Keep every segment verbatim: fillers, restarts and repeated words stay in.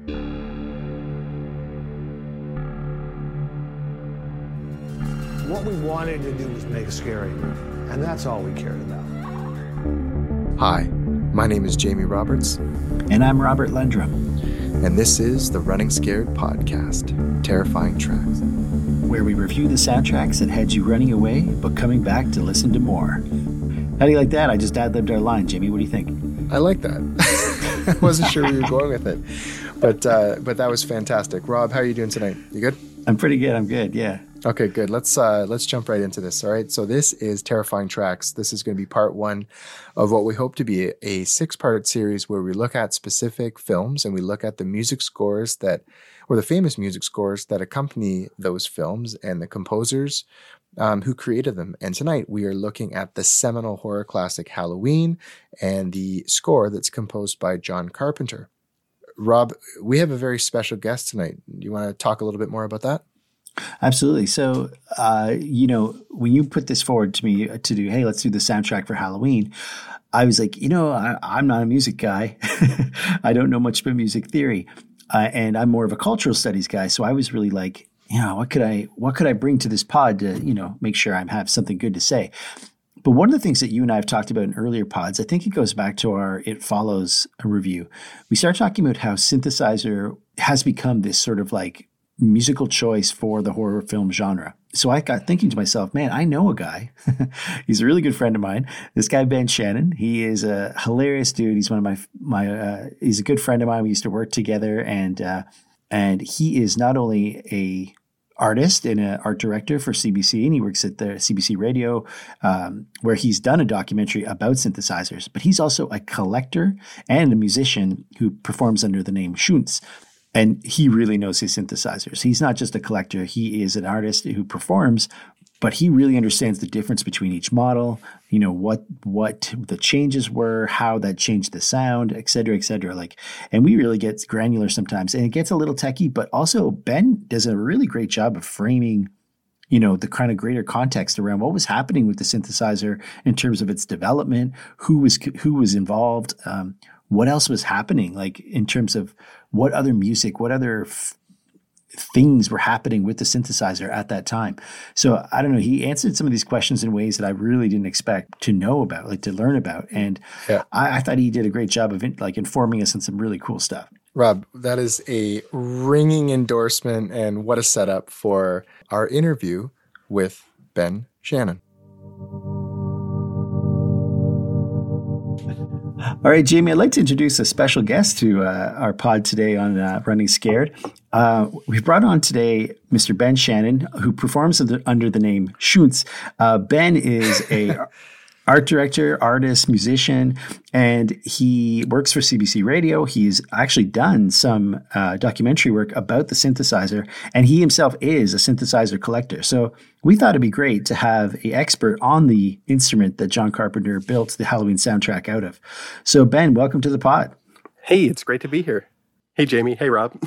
What we wanted to do was make a scary movie, and that's all we cared about. Hi, my name is Jamie Roberts. And I'm Robert Lendrum. And this is the Running Scared podcast, Terrifying Tracks, where we review the soundtracks that had you running away, but coming back to listen to more. How do you like that? I just ad-libbed our line. Jamie, what do you think? I like that. I wasn't sure where you were going with it, but uh, but that was fantastic. Rob, how are you doing tonight? You good? I'm pretty good. I'm good. Yeah. Okay, good. Let's uh, let's jump right into this. All right. So this is Terrifying Tracks. This is going to be part one of what we hope to be a six-part series where we look at specific films and we look at the music scores that, or the famous music scores that accompany those films and the composers um, who created them. And tonight we are looking at the seminal horror classic Halloween and the score that's composed by John Carpenter. Rob, we have a very special guest tonight. You want to talk a little bit more about that? Absolutely. So, uh, you know, when you put this forward to me to do, hey, let's do the soundtrack for Halloween, I was like, you know, I, I'm not a music guy. I don't know much about music theory, uh, and I'm more of a cultural studies guy. So I was really like, you know, what could I, what could I bring to this pod to, you know, make sure I have something good to say. But one of the things that you and I have talked about in earlier pods, I think it goes back to our It Follows review. We start talking about how synthesizer has become this sort of like musical choice for the horror film genre. So I got thinking to myself, man, I know a guy. He's a really good friend of mine. This guy, Ben Shannon, he is a hilarious dude. He's one of my, my, uh, he's a good friend of mine. We used to work together, and, uh, and he is not only a artist and an art director for C B C, and he works at the C B C radio, um, where he's done a documentary about synthesizers, but he's also a collector and a musician who performs under the name Schunz. And he really knows his synthesizers. He's not just a collector. He is an artist who performs, but he really understands the difference between each model, you know, what what the changes were, how that changed the sound, et cetera, et cetera. Like, and we really get granular sometimes. And it gets a little techie, but also Ben does a really great job of framing, you know, the kind of greater context around what was happening with the synthesizer in terms of its development, who was who was involved, um, what else was happening, like in terms of what other music, what other f- things were happening with the synthesizer at that time. So I don't know, he answered some of these questions in ways that I really didn't expect to know about, like to learn about. And yeah. I, I thought he did a great job of in, like informing us on some really cool stuff. Rob, that is a ringing endorsement, and what a setup for our interview with Ben Shannon. All right, Jamie, I'd like to introduce a special guest to uh, our pod today on uh, Running Scared. Uh, we've brought on today Mister Ben Shannon, who performs under, under the name Schunz. Uh, Ben is a art director, artist, musician, and he works for C B C Radio. He's actually done some uh, documentary work about the synthesizer, and he himself is a synthesizer collector. So we thought it'd be great to have an expert on the instrument that John Carpenter built the Halloween soundtrack out of. So Ben, welcome to the pod. Hey, it's great to be here. Hey, Jamie. Hey, Rob.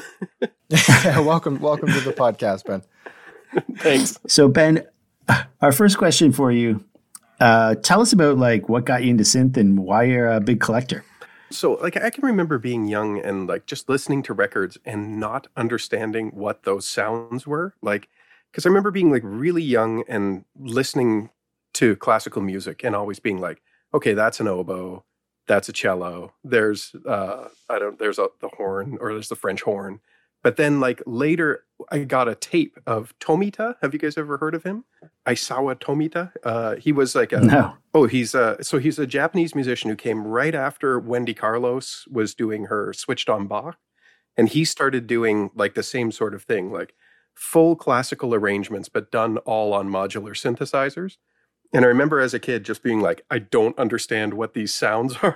welcome, welcome to the podcast, Ben. Thanks. So Ben, our first question for you. Uh, tell us about like what got you into synth and why you're a big collector. So like I can remember being young and like just listening to records and not understanding what those sounds were. Like, because I remember being like really young and listening to classical music and always being like, okay, that's an oboe, that's a cello. There's uh, I don't there's a, the horn, or there's the French horn. But then like later I got a tape of Tomita. Have you guys ever heard of him? Isawa Tomita. Uh, he was like a, no. Oh, he's a, so he's a Japanese musician who came right after Wendy Carlos was doing her Switched on Bach. And he started doing like the same sort of thing, like full classical arrangements, but done all on modular synthesizers. And I remember as a kid just being like, I don't understand what these sounds are.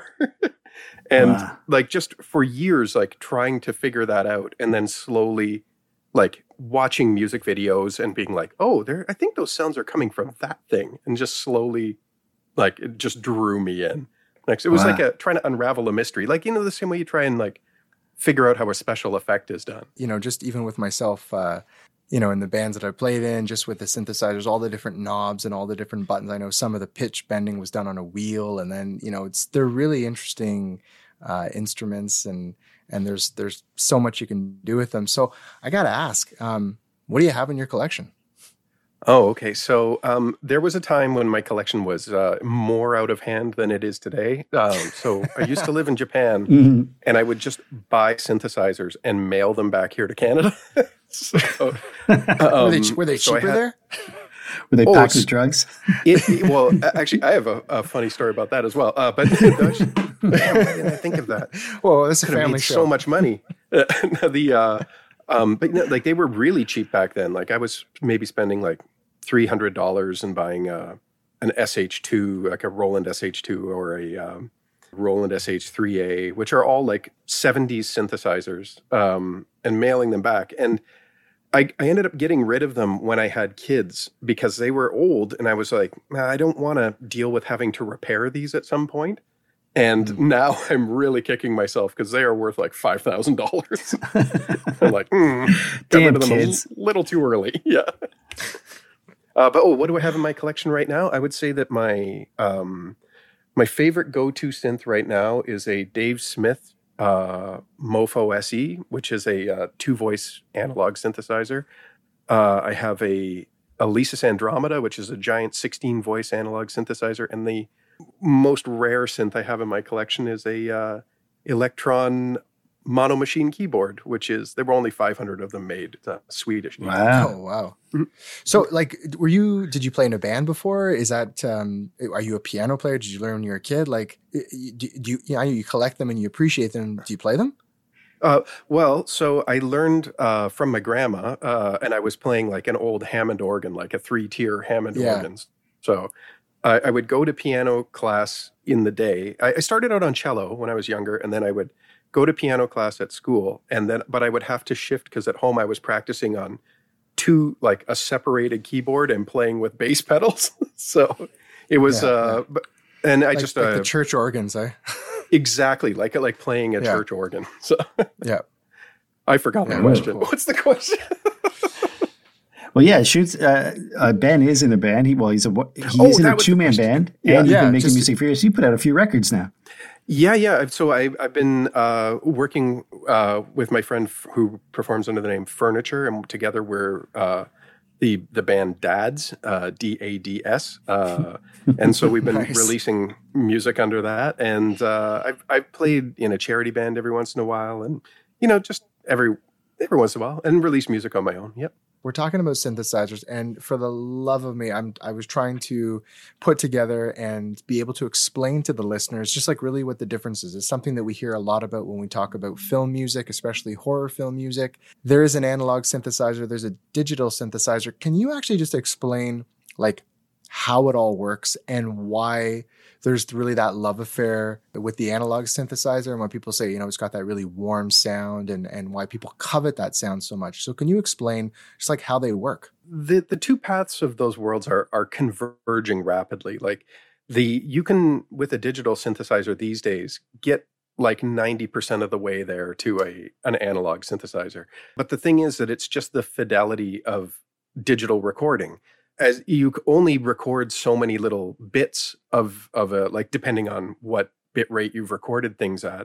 And wow. like just for years, like trying to figure that out, and then slowly like watching music videos and being like, oh, there, I think those sounds are coming from that thing. And just slowly, like, it just drew me in. Next, it was wow. like a trying to unravel a mystery. Like, you know, the same way you try and like figure out how a special effect is done. You know, just even with myself, uh, you know, in the bands that I played in, just with the synthesizers, all the different knobs and all the different buttons. I know some of the pitch bending was done on a wheel, and then, you know, it's, they're really interesting uh, instruments, and, and there's there's so much you can do with them. So I got to ask, um, what do you have in your collection? Oh, okay. So um, there was a time when my collection was uh, more out of hand than it is today. Um, so I used to live in Japan, Mhm. and I would just buy synthesizers and mail them back here to Canada. so, were they, um, were they so I cheaper had- there? Were they Oh, packed it's- with drugs? It, it- well, a- actually, I have a, a funny story about that as well. Uh, but gosh, why didn't I think of that? Well, this is a Could have family made show. so much money. the uh, um, but no, like they were really cheap back then. Like I was maybe spending like three hundred dollars and buying uh, an S H two, like a Roland S H two or a um, Roland S H three A, which are all like seventies synthesizers, um, and mailing them back. And I, I ended up getting rid of them when I had kids because they were old, and I was like, "Nah, I don't want to deal with having to repair these at some point." And Mm. now I'm really kicking myself because they are worth like five thousand dollars. I'm like, mm, got Damn rid of them kids. a little too early. Yeah. Uh, but oh, what do I have in my collection right now? I would say that my um, my favorite go-to synth right now is a Dave Smith uh, Mofo S E, which is a uh, two-voice analog synthesizer. Uh, I have a Alesis Andromeda, which is a giant sixteen-voice analog synthesizer, and the most rare synth I have in my collection is a uh, Electron mono machine keyboard, which is there were only five hundred of them made. It's a Swedish. keyboard. Wow. Oh wow! Mhm. So, like, were you? Did you play in a band before? Is that? Um, are you a piano player? Did you learn when you were a kid? Like, do, do you? You know, you collect them and you appreciate them. Do you play them? Uh, well, so I learned uh, from my grandma, uh, and I was playing like an old Hammond organ, like a three-tier Hammond Yeah. organs. So I, I would go to piano class in the day. I, I started out on cello when I was younger, and then I would go to piano class at school, and then but I would have to shift because at home I was practicing on two like a separated keyboard and playing with bass pedals. So it was, Yeah, uh, but and I Like, just like uh, the church organs, eh? exactly like like playing a Yeah. church organ. So Yeah. I forgot the Yeah, question. cool. What's the question? Well, yeah, Shoots. Uh, uh, Ben is in a band. He well, he's a he Oh, is in that a was the two man question. band, Yeah. and you've Yeah, been making just- music for years. You put out a few records now. Yeah, yeah. So I, I've been uh, working uh, with my friend f- who performs under the name Furniture, and together we're uh, the the band Dads, uh, D A D S, uh, and so we've been Nice. releasing music under that. And uh, I've I've played in a charity band every once in a while, and you know, just every every once in a while, and release music on my own. Yep. We're talking about synthesizers, and for the love of me, I'm I was trying to put together and be able to explain to the listeners just like really what the difference is. It's something that we hear a lot about when we talk about film music, especially horror film music. There is an analog synthesizer, there's a digital synthesizer. Can you actually just explain like how it all works and why there's really that love affair with the analog synthesizer, and when people say, you know, it's got that really warm sound, and, and why people covet that sound so much. So can you explain just like how they work? the the two paths of those worlds are are converging rapidly. Like the you can with a digital synthesizer these days get like ninety percent of the way there to a an analog synthesizer. But the thing is that it's just the fidelity of digital recording. As you c- only record so many little bits of of a like depending on what bit rate you've recorded things at.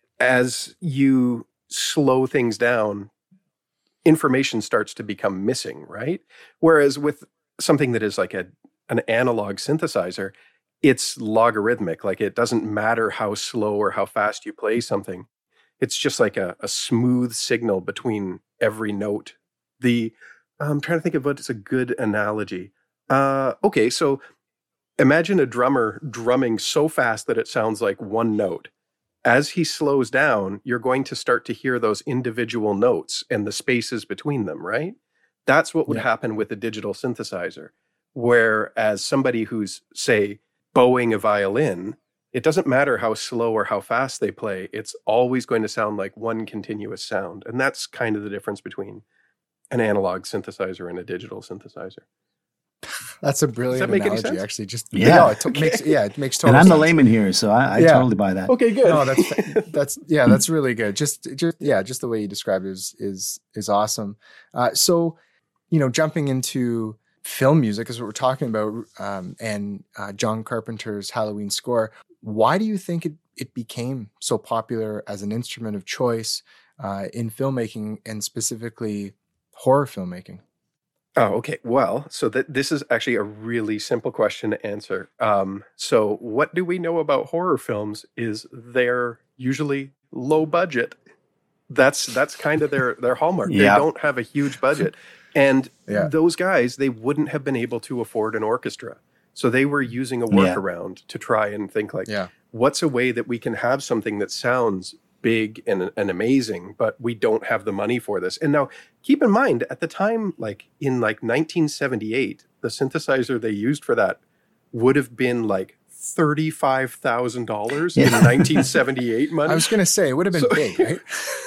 As you slow things down, information starts to become missing, right? Whereas with something that is like a an analog synthesizer, it's logarithmic. Like it doesn't matter how slow or how fast you play something. It's just like a, a smooth signal between every note. The I'm trying to think of what's a good analogy. Uh, okay, so imagine a drummer drumming so fast that it sounds like one note. As he slows down, you're going to start to hear those individual notes and the spaces between them, right? That's what would Yeah. happen with a digital synthesizer. Whereas somebody who's, say, bowing a violin, it doesn't matter how slow or how fast they play, it's always going to sound like one continuous sound. And that's kind of the difference between an analog synthesizer and a digital synthesizer. That's a brilliant that make any analogy, sense? actually. Just Yeah. no, it to- makes yeah, it makes total And I'm the sense. layman here, so I, I Yeah. totally buy that. Okay, good. No, that's that's yeah, that's really good. Just just yeah, just the way you described it is is is awesome. Uh, so, you know, jumping into film music is what we're talking about, um, and uh, John Carpenter's Halloween score. Why do you think it, it became so popular as an instrument of choice uh, in filmmaking and specifically horror filmmaking? Oh, okay. Well, so that this is actually a really simple question to answer. Um, so what do we know about horror films is they're usually low budget. That's that's kind of their their hallmark. Yeah. They don't have a huge budget. And Yeah. those guys, they wouldn't have been able to afford an orchestra. So they were using a Yeah. workaround to try and think like, Yeah. what's a way that we can have something that sounds big and, and amazing, but we don't have the money for this. And now keep in mind at the time, like in like nineteen seventy-eight, the synthesizer they used for that would have been like thirty-five thousand dollars in Yeah. nineteen seventy-eight money. I was going to say, it would have been So- big, right?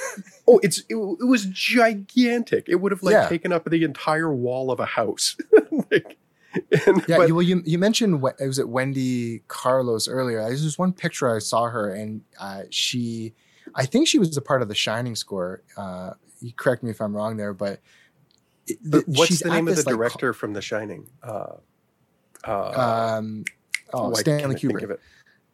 Oh, it's it, it was gigantic. It would have like Yeah. taken up the entire wall of a house. like, and, Yeah, but, you, well, you you mentioned Wen- was it Wendy Carlos earlier? There's this one picture I saw her, and uh, she, I think she was a part of the Shining score. Uh, you correct me if I'm wrong there, but, it- but th- what's she's the at name of the this, like, director from The Shining? Uh, co- uh, um, oh, why Stanley can't I think Kubrick. of it?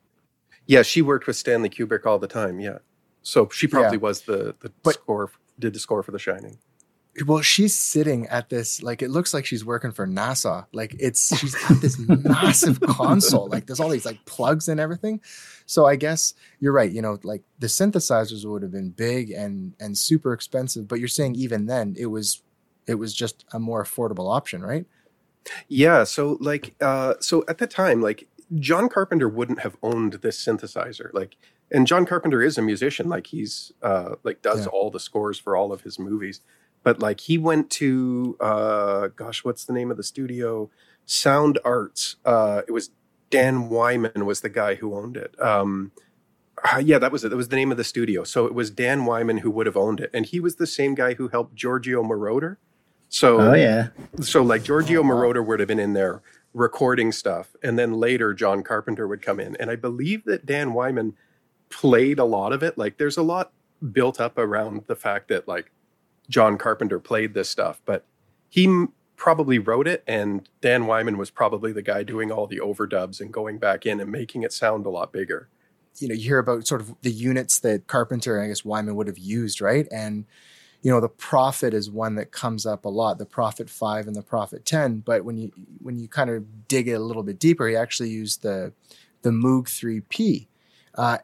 Yeah, she worked with Stanley Kubrick all the time. Yeah, so she probably Yeah. was the the But- score did the score for The Shining. Well, she's sitting at this, like, it looks like she's working for NASA. Like, it's, she's at this massive console. Like, there's all these, like, plugs and everything. So I guess you're right. You know, like, the synthesizers would have been big and, and super expensive. But you're saying even then, it was, it was just a more affordable option, right? Yeah, so like uh so at the time, like John Carpenter wouldn't have owned this synthesizer. Like and John Carpenter is a musician, like he's uh like does Yeah. all the scores for all of his movies. But like he went to uh gosh, what's the name of the studio? Sound Arts. Uh it was Dan Wyman was the guy who owned it. Um uh, yeah, that was it. That was the name of the studio. So it was Dan Wyman who would have owned it. And he was the same guy who helped Giorgio Moroder. So Oh yeah. so like Giorgio Oh, wow. Moroder would have been in there recording stuff, and then later John Carpenter would come in. And I believe that Dan Wyman played a lot of it. Like there's a lot built up around the fact that like John Carpenter played this stuff, but he m- probably wrote it, and Dan Wyman was probably the guy doing all the overdubs and going back in and making it sound a lot bigger. You know, you hear about sort of the units that Carpenter and I guess Wyman would have used, right? And, you know, the Prophet is one that comes up a lot, the Prophet five and the Prophet ten. But when you when you kind of dig it a little bit deeper, he actually used the the Moog three P. Uh,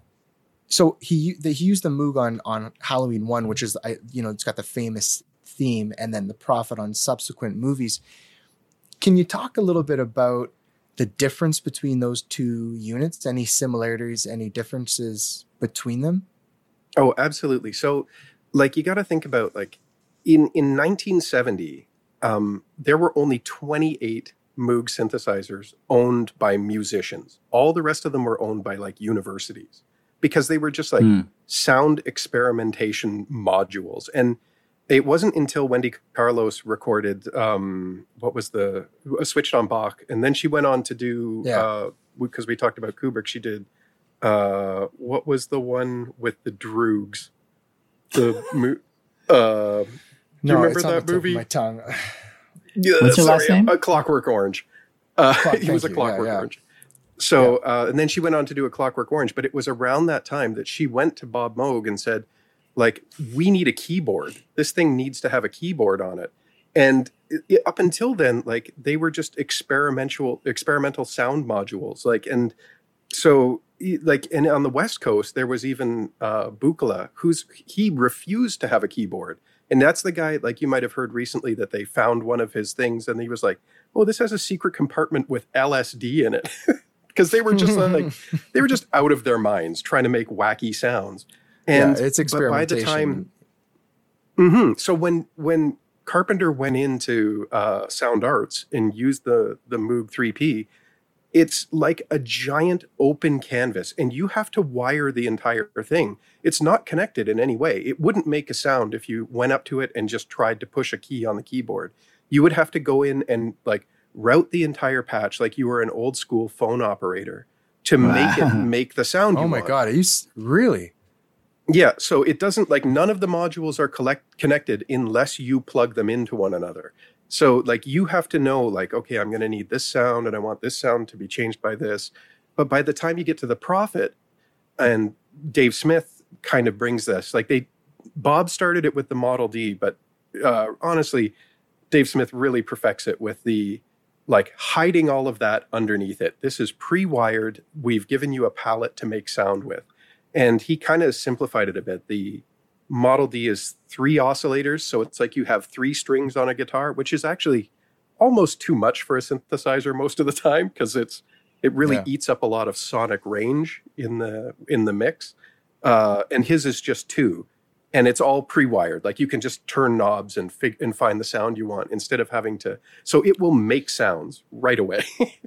so he the, he used the Moog on on Halloween one, which is I you know it's got the famous theme, and then the Prophet on subsequent movies. Can you talk a little bit about the difference between those two units? Any similarities? Any differences between them? Oh, absolutely. So, like, you got to think about like in in nineteen seventy, um, there were only twenty-eight Moog synthesizers owned by musicians. All the rest of them were owned by like universities because they were just like Hmm. sound experimentation modules. And it wasn't until Wendy Carlos recorded um, what was the uh, Switched on Bach, and then she went on to do Yeah. uh, because we talked about Kubrick. She did uh, what was the one with the Droogs? The mo- uh, No, remember it's on that the tip movie? Of my tongue. yeah, What's her last name? A Clockwork Orange. Uh, Clock- it was a thank you. Clockwork Yeah, yeah. Orange. So, uh, and then she went on to do a Clockwork Orange, but it was around that time that she went to Bob Moog and said, like, we need a keyboard. This thing needs to have a keyboard on it. And it, it- up until then, like, they were just experimental, experimental sound modules. Like, and so, e- like, and on the West Coast, there was even uh, Buchla, who's, he refused to have a keyboard. And that's the guy, like, you might have heard recently that they found one of his things and he was like, oh, this has a secret compartment with L S D in it. Because they were just like, they were just out of their minds trying to make wacky sounds. And yeah, it's but by the experimentation. time, Mhm. so when when Carpenter went into uh, Sound Arts and used the the Moog three P, it's like a giant open canvas, and you have to wire the entire thing. It's not connected in any way. It wouldn't make a sound if you went up to it and just tried to push a key on the keyboard. You would have to go in and like route the entire patch like you were an old school phone operator to make it Wow. make the sound you Oh my want. God, are you s- really? Yeah, so it doesn't like none of the modules are collect connected unless you plug them into one another. So like you have to know like, okay, I'm going to need this sound and I want this sound to be changed by this. But by the time you get to the Prophet, and Dave Smith kind of brings this, like they, Bob started it with the Model D, but uh, honestly, Dave Smith really perfects it with the, like hiding all of that underneath it. This is pre-wired. We've given you a palette to make sound with. And he kind of simplified it a bit. The Model D is three oscillators. So it's like you have three strings on a guitar, which is actually almost too much for a synthesizer most of the time, because it's it really yeah. eats up a lot of sonic range in the in the mix. Uh, and his is just two. And it's all pre-wired. Like you can just turn knobs and fig- and find the sound you want instead of having to. So it will make sounds right away.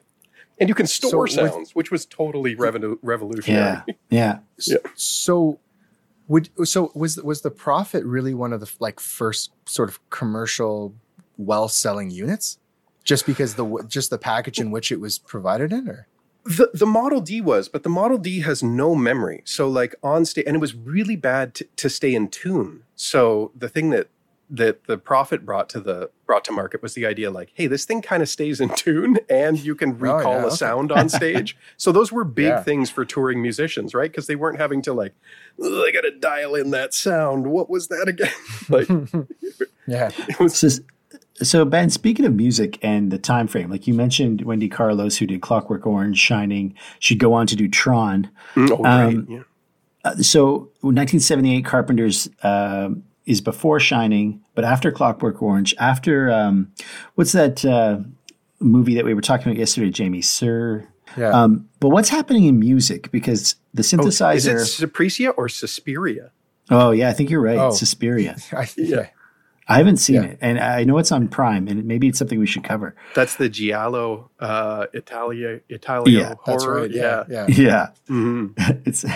And you can store so sounds, with, which was totally revolu- revolutionary. Yeah, yeah. yeah. So, would so was was the Prophet really one of the like first sort of commercial, well-selling units, just because the just the package in which it was provided in, or? The the Model D was, but the Model D has no memory. So like on stage, and it was really bad to, to stay in tune. So the thing that that the Prophet brought to the brought to market was the idea like, hey, this thing kind of stays in tune and you can recall oh, yeah, a okay. sound on stage. So those were big yeah. things for touring musicians, right? Because they weren't having to like, I got to dial in that sound. What was that again? Like, yeah. It was just, So Ben, speaking of music and the time frame, like you mentioned, Wendy Carlos, who did Clockwork Orange, Shining, she'd go on to do Tron. Oh, right. Um, yeah. uh, so nineteen seventy-eight, Carpenter's uh, is before Shining, but after Clockwork Orange, after um, what's that uh, movie that we were talking about yesterday, Jamie? Sir. Yeah. Um, but what's happening in music? Because the synthesizer. Oh, is it Suspiria or Suspiria? Oh yeah, I think you're right. Oh. Suspiria. I, yeah. I haven't seen Yeah. it, and I know it's on Prime, and maybe it's something we should cover. That's the Giallo uh, Italia Italia Yeah, horror. That's right. Yeah. Yeah. Yeah, Mm-hmm. it's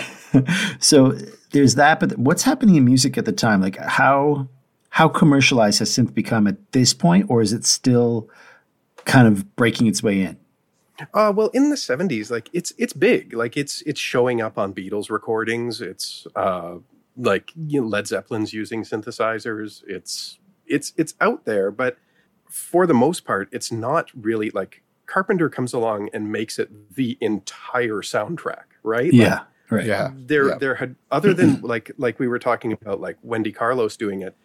so there's that. But what's happening in music at the time? Like how how commercialized has synth become at this point, or is it still kind of breaking its way in? Uh, well, in the seventies, like it's it's big. Like it's it's showing up on Beatles recordings. It's uh, like you know, Led Zeppelin's using synthesizers. It's it's it's out there, but for the most part, it's not really like Carpenter comes along and makes it the entire soundtrack, right? Yeah, like, right. Yeah. There yeah. there had other than like like we were talking about like Wendy Carlos doing it,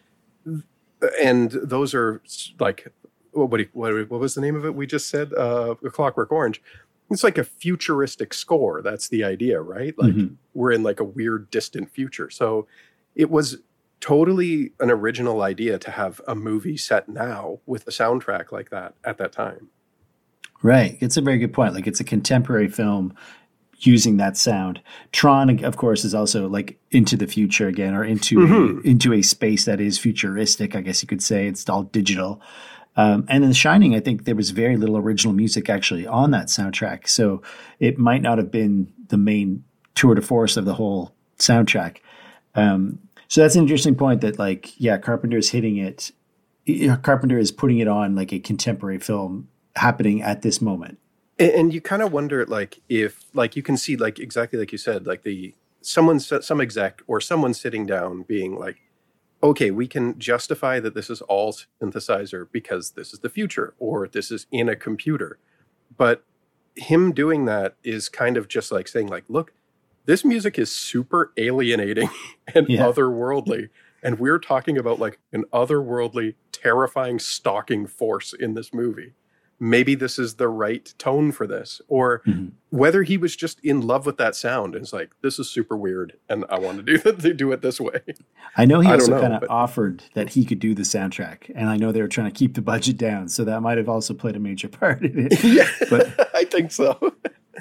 and those are like what what what, what was the name of it we just said? Uh, Clockwork Orange. It's like a futuristic score. That's the idea, right? Like Mm-hmm. we're in like a weird distant future. So it was totally an original idea to have a movie set now with a soundtrack like that at that time. Right. It's a very good point. Like it's a contemporary film using that sound. Tron, of course, is also like into the future again, or into Mm-hmm. a, into a space that is futuristic. I guess you could say it's all digital. Um, and in The Shining, I think there was very little original music actually on that soundtrack. So it might not have been the main tour de force of the whole soundtrack. Um, so that's an interesting point that like, yeah, Carpenter is hitting it. You know, Carpenter is putting it on like a contemporary film happening at this moment. And, and you kind of wonder like if like you can see like exactly like you said, like the someone some exec or someone sitting down being like, okay, we can justify that this is all synthesizer because this is the future or this is in a computer. But him doing that is kind of just like saying like, look, this music is super alienating and Yeah. otherworldly. And we're talking about like an otherworldly, terrifying, stalking force in this movie. Maybe this is the right tone for this. Or Mhm. whether he was just in love with that sound and it's like, this is super weird and I want to do it, do it this way. I know he I don't also know, kind of but- offered that he could do the soundtrack, and I know they were trying to keep the budget down, so that might have also played a major part in it. Yeah, But I think so.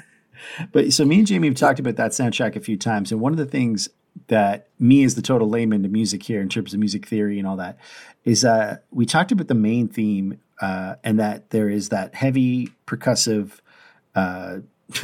But so me and Jamie have talked about that soundtrack a few times, and one of the things that me as the total layman to music here in terms of music theory and all that is uh, we talked about the main theme uh, and that there is that heavy percussive uh,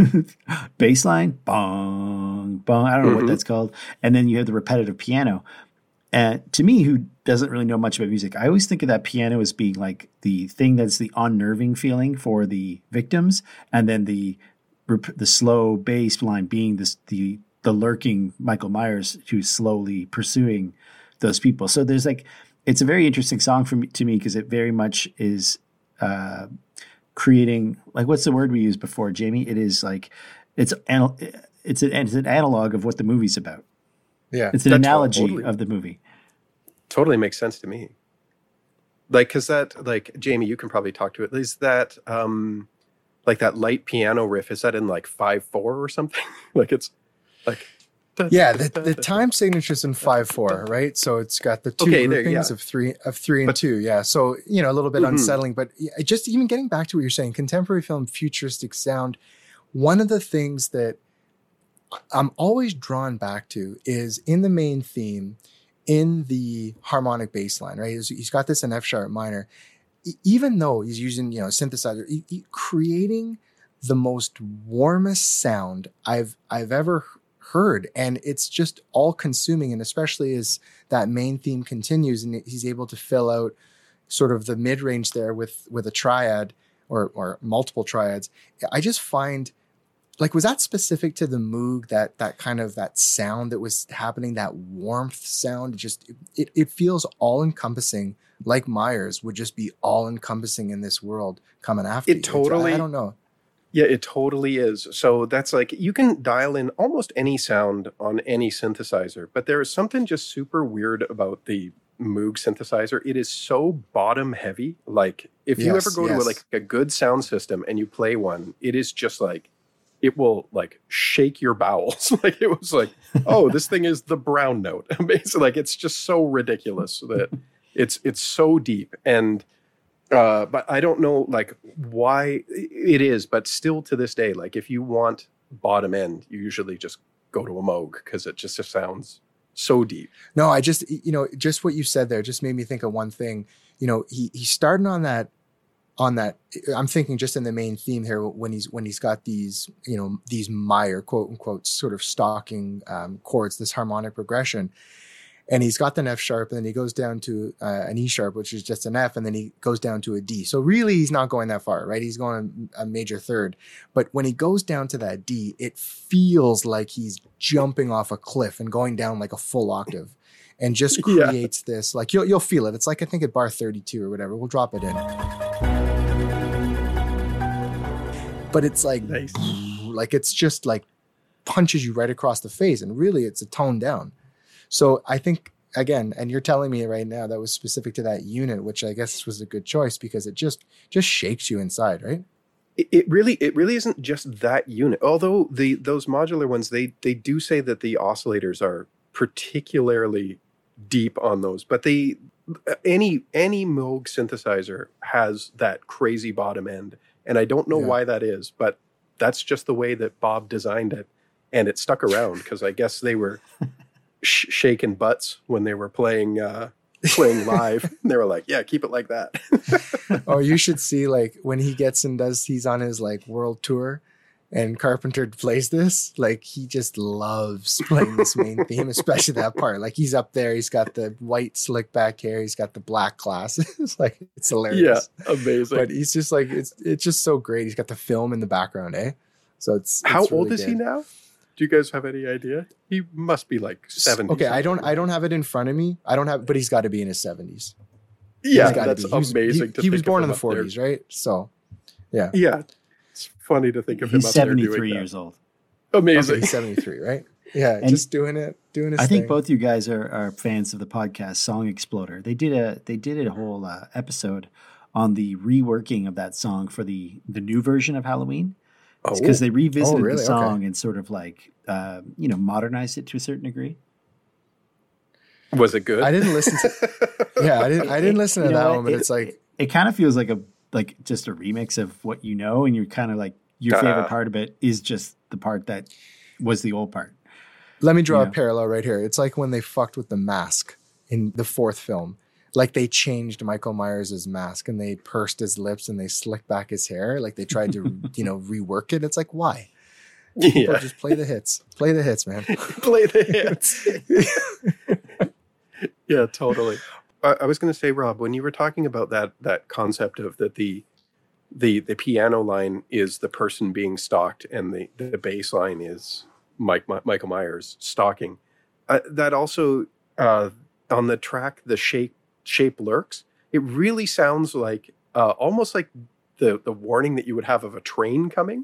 bass line, bong, bong, I don't know Mhm. what that's called. And then you have the repetitive piano. And to me, who doesn't really know much about music, I always think of that piano as being like the thing that's the unnerving feeling for the victims, and then the the slow bass line being this the the lurking Michael Myers who's slowly pursuing those people. So there's like it's a very interesting song for me to me because it very much is uh, creating like what's the word we used before, Jamie? It is like It's anal- it's an it's an analog of what the movie's about. Yeah, It's an That analogy totally- of the movie. Totally makes sense to me. Like, because that, like, Jamie, you can probably talk to it. Is that, um, like, that light piano riff, is that in, like, five four or something? Like, it's, like... yeah. The, the time signature's in five four, right? So it's got the two Okay, there, groupings yeah. of three of three and But- two. Yeah. So you know, a little bit Mhm. unsettling, but yeah, just even getting back to what you're saying, contemporary film, futuristic sound. One of the things that I'm always drawn back to is in the main theme, in the harmonic bass line, right? He's, he's got this in F sharp minor. E- even though he's using, you know, synthesizer, he, he- creating the most warmest sound I've I've ever heard, and it's just all consuming. And especially as that main theme continues, and he's able to fill out sort of the mid range there with with a triad or or multiple triads. I just find, like, was that specific to the Moog, that that kind of that sound that was happening, that warmth sound? Just it it feels all encompassing, like Myers would just be all encompassing in this world coming after It you. totally- I, I don't know. Yeah, it totally is. So that's like, you can dial in almost any sound on any synthesizer, but there is something just super weird about the Moog synthesizer. It is so bottom heavy. Like, if you Yes, ever go to a, yes. like a good sound system and you play one, it is just like, it will like shake your bowels. Like, it was like, oh, this thing is the brown note. Basically, like, it's just so ridiculous that it's it's so deep. And uh, but I don't know like why it is, but still to this day, like, if you want bottom end, you usually just go to a Moog because it just sounds so deep. No, I just, you know, just what you said there just made me think of one thing. You know, he he's starting on that, on that. I'm thinking just in the main theme here when he's when he's got these, you know, these Meyer quote unquote sort of stalking um, chords, this harmonic progression, and he's got an F sharp, and then he goes down to uh, an E sharp, which is just an F, and then he goes down to a D. So really, he's not going that far, right? He's going a major third, but when he goes down to that D, it feels like he's jumping off a cliff and going down like a full octave. And just Yeah. creates this, like, you'll you'll feel it. It's like, I think at bar thirty-two or whatever. We'll drop it in. But it's like, Nice. like it's just like punches you right across the face. And really, it's a tone down. So I think, again, and you're telling me right now that was specific to that unit, which I guess was a good choice because it just just shakes you inside, right? It, it really, it really isn't just that unit. Although the those modular ones, they they do say that the oscillators are particularly deep on those, but they any any Moog synthesizer has that crazy bottom end, and I don't know Yeah. why that is, but that's just the way that Bob designed it, and it stuck around because I guess they were sh- shaking butts when they were playing uh, playing live. They were like, "Yeah, keep it like that." Or you should see, like, when he gets and does, he's on his like world tour and Carpenter plays this, like, he just loves playing this main theme, especially that part. Like, he's up there, he's got the white slick back hair, he's got the black glasses. Like, it's hilarious. Yeah, amazing. But he's just like, it's it's just so great. He's got the film in the background, eh? So it's, How it's really old is he good. now? Do you guys have any idea? He must be like seventy. Okay, I don't I don't have it in front of me. I don't have, but he's got to be in his seventies. Yeah, He's gotta that's be. He was- amazing. He, to he was think of born in him the up there. forties, right? So, yeah. Yeah, it's funny to think of him He's up there doing seventy-three that. years old. Amazing. Okay, he's seventy-three, right? Yeah, And just doing it, doing his I think thing. both you guys are, are fans of the podcast Song Exploder. They did a they did a whole uh, episode on the reworking of that song for the the new version of Halloween. Oh, Because they revisited Oh, really? the song Okay. and sort of like uh, you know modernized it to a certain degree. was it good? I didn't listen to. Yeah, I didn't. I didn't listen to You know that what? one, but It- it's like, it, it kind of feels like a like just a remix of what you know, and you're kind of like your Uh. favorite part of it is just the part that was the old part. let me draw Yeah. a parallel right here. It's like when they fucked with the mask in the fourth film. Like, they changed Michael Myers' mask and they pursed his lips and they slicked back his hair. Like, they tried to, you know, rework it. It's like, why? People yeah, just play the hits. Play the hits, man. play the hits. Yeah, totally. I, I was going to say, Rob, when you were talking about that that concept of that the the the piano line is the person being stalked and the the bass line is Mike Mi- Michael Myers stalking. Uh, that also uh, on the track, the shape shape lurks. It really sounds like uh, almost like the the warning that you would have of a train coming.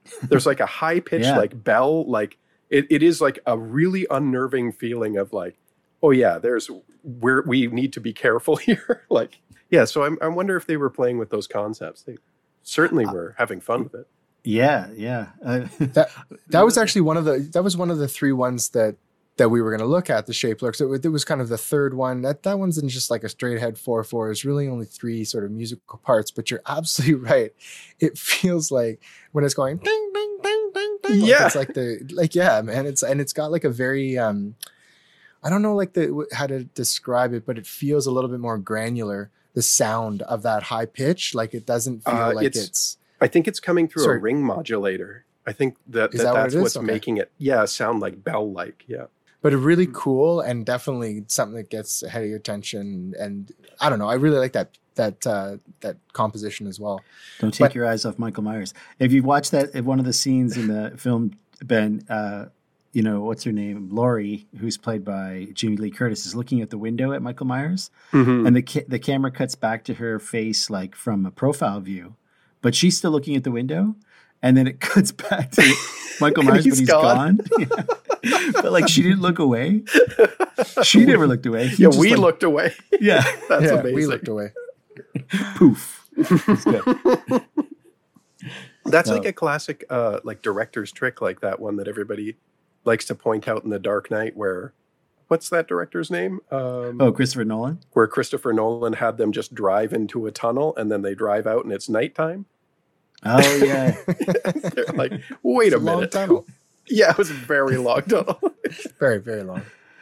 There's like a high pitch, Yeah. like bell, like it, it is like a really unnerving feeling of like, oh yeah, there's where we need to be careful here. Like, yeah. So I'm, I wonder if they were playing with those concepts. They certainly were having fun with it. Yeah, yeah. Uh, That that was actually one of the that was one of the three ones that that we were going to look at, the Shape Lurks. It, it was kind of the third one. That that one's in just like a straight ahead four four. It's really only three sort of musical parts, but you're absolutely right. It feels like when it's going ding ding ding ding ding. Like Yeah. it's like the like yeah, man. It's and it's got like a very um, I don't know like the how to describe it, but it feels a little bit more granular. The sound of that high pitch, like it doesn't feel Uh, like it's- it's. I think it's coming through Sorry. a ring modulator. I think that, Is that, that what that's it is? what's Okay. making it, yeah, sound like bell-like. Yeah. But a really cool and definitely something that gets ahead of your attention. And I don't know, I really like that that uh, that composition as well. Don't take But- your eyes off Michael Myers. If you've watched that, if one of the scenes in the film, Ben, uh, you know, what's her name? Laurie, who's played by Jamie Lee Curtis, is looking at the window at Michael Myers. Mhm. And the ca- the camera cuts back to her face like from a profile view, but she's still looking at the window. And then it cuts back to Michael And Myers, he's but he's gone. gone. Yeah. But like she didn't look away. She never looked away. He Yeah, just, we like- looked away. Yeah. That's yeah, amazing. we looked away. Poof. It's good. That's No. like a classic uh like director's trick, like that one that everybody likes to point out in The Dark Knight, where what's that director's name? Um Oh, Christopher Nolan. where Christopher Nolan had them just drive into a tunnel and then they drive out and it's nighttime. Oh yeah. They're like, wait It's a a long minute. tunnel. Yeah, it was a very long tunnel. Very, very long.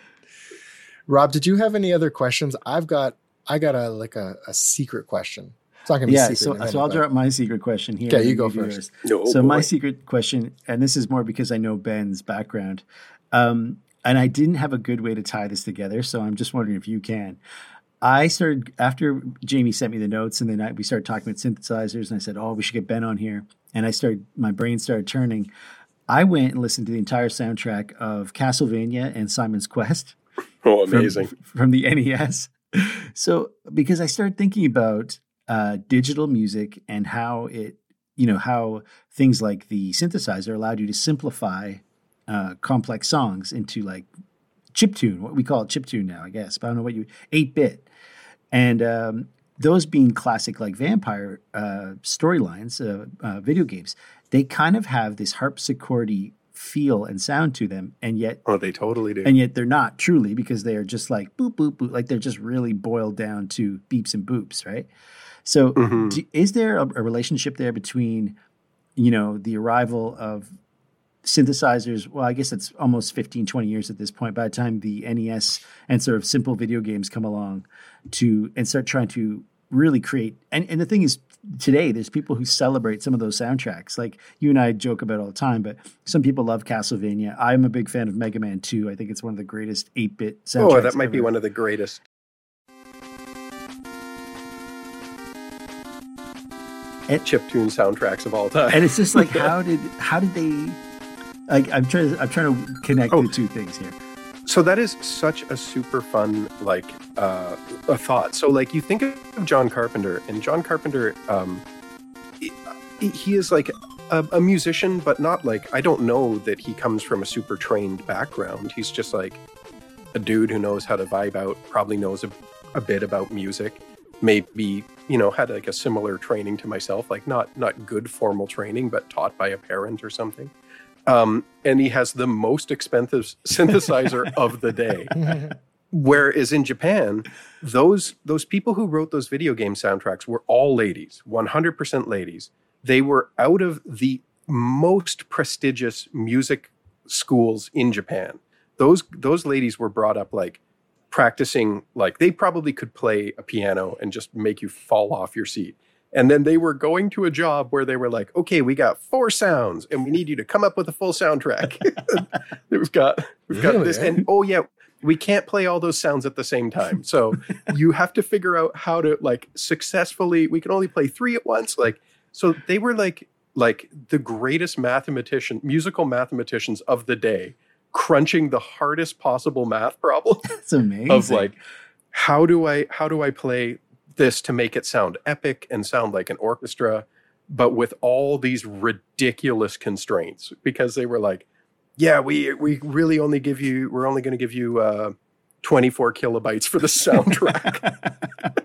Rob, did you have any other questions? I've got I got a like a, a secret question. It's not gonna be Yeah, secret. so in a so I'll minute, drop my secret question here. Okay, and you then go do first. yours. No, So my boy. secret question, and this is more because I know Ben's background, um, and I didn't have a good way to tie this together, so I'm just wondering if you can. I started after Jamie sent me the notes, and then I, we started talking about synthesizers, and I said, "Oh, we should get Ben on here." And I started, my brain started turning. I went and listened to the entire soundtrack of Castlevania and Simon's Quest. Oh, from- amazing. from, the N E S. So because I started thinking about uh, digital music and how it, you know, how things like the synthesizer allowed you to simplify uh, complex songs into like chiptune, what we call it chiptune now, I guess. But I don't know what you eight bit, and um, those being classic like vampire uh, storylines, uh, uh, video games, they kind of have this harpsichordy feel and sound to them, and yet Oh, they totally do. and yet they're not truly, because they are just like boop boop boop, like they're just really boiled down to beeps and boops, right? So Mhm. do, is there a, a relationship there between, you know, the arrival of synthesizers? Well, I guess it's almost fifteen, twenty years at this point, by the time the N E S and sort of simple video games come along to and start trying to really create, and, and the thing is, today there's people who celebrate some of those soundtracks. Like you and I joke about it all the time, but some people love Castlevania. I'm a big fan of Mega Man two. I think it's one of the greatest eight bit soundtracks. Oh, that might be ever. one of the greatest. And- chiptune soundtracks of all time. And it's just like, how did how did they? Like, I'm trying to I'm trying to connect Oh. the two things here. So that is such a super fun, like, uh, a thought. So, like, you think of John Carpenter, and John Carpenter, um, he, he is like a, a musician, but not like, I don't know that he comes from a super trained background. He's just like a dude who knows how to vibe out, probably knows a, a bit about music, maybe, you know, had like a similar training to myself, like not not good formal training, but taught by a parent or something. Um, and he has the most expensive synthesizer of the day. Whereas in Japan, those those people who wrote those video game soundtracks were all ladies, one hundred percent ladies. They were out of the most prestigious music schools in Japan. Those those ladies were brought up like practicing, like they probably could play a piano and just make you fall off your seat. And then they were going to a job where they were like, okay, we got four sounds and we need you to come up with a full soundtrack. we've got, we've got Really, this. eh? And oh yeah, we can't play all those sounds at the same time. So you have to figure out how to like successfully, we can only play three at once. Like, so they were like, like the greatest mathematician, musical mathematicians of the day, crunching the hardest possible math problem It's amazing. of like, how do I, how do I play this to make it sound epic and sound like an orchestra? but with all these ridiculous constraints, because they were like, yeah, we we really only give you, we're only going to give you uh, twenty-four kilobytes for the soundtrack.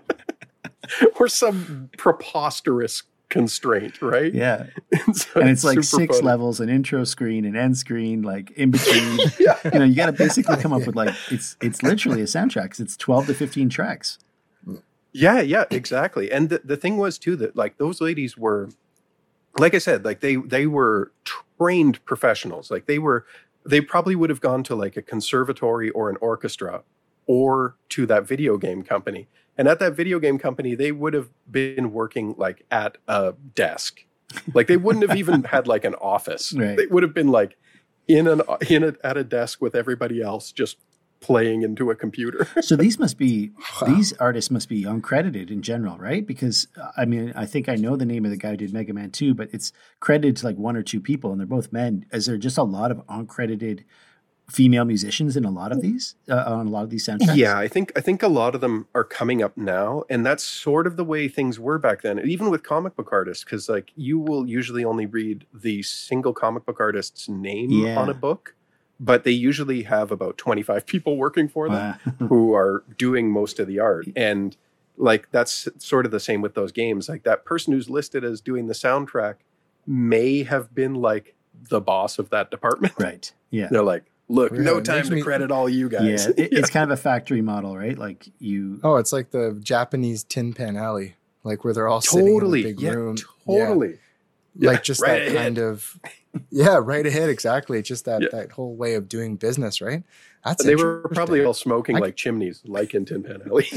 Or some preposterous constraint, right? Yeah. And, so and it's, it's like six funny. levels, an intro screen, an end screen, like in between. Yeah. You know, you got to basically come up with like, it's it's literally a soundtrack 'cause it's twelve to fifteen tracks. Yeah, yeah, exactly. And the, the thing was too that like those ladies were, like I said, like they they were trained professionals. Like they were, they probably would have gone to like a conservatory or an orchestra or to that video game company. And at that video game company, they would have been working like at a desk. Like they wouldn't have even had like an office. Right. They would have been like in an in a, at a desk with everybody else just playing into a computer. So these must be, these artists must be uncredited in general, right? Because I mean, I think I know the name of the guy who did Mega Man two, but it's credited to like one or two people and they're both men. Is there just a lot of uncredited female musicians in a lot of these, uh, on a lot of these soundtracks? Yeah, I think I think a lot of them are coming up now, and that's sort of the way things were back then. Even with comic book artists, because like you will usually only read the single comic book artist's name Yeah. on a book, but they usually have about twenty-five people working for them Wow. who are doing most of the art. And like that's sort of the same with those games. Like that person who's listed as doing the soundtrack may have been like the boss of that department. Right. Yeah. They're like, look, Yeah, no it time makes to me- credit all you Yeah. guys. It, it's kind of a factory model, right? Like you, Oh, it's like the Japanese Tin Pan Alley, like where they're all sitting Totally. in a big Yeah, room. Yeah. totally. Like Yeah, just right that ahead. kind of, yeah, right ahead. Exactly. Just that, Yeah. that whole way of doing business, right? That's They were interesting. probably all smoking I- like chimneys, like in Tin Pan Alley.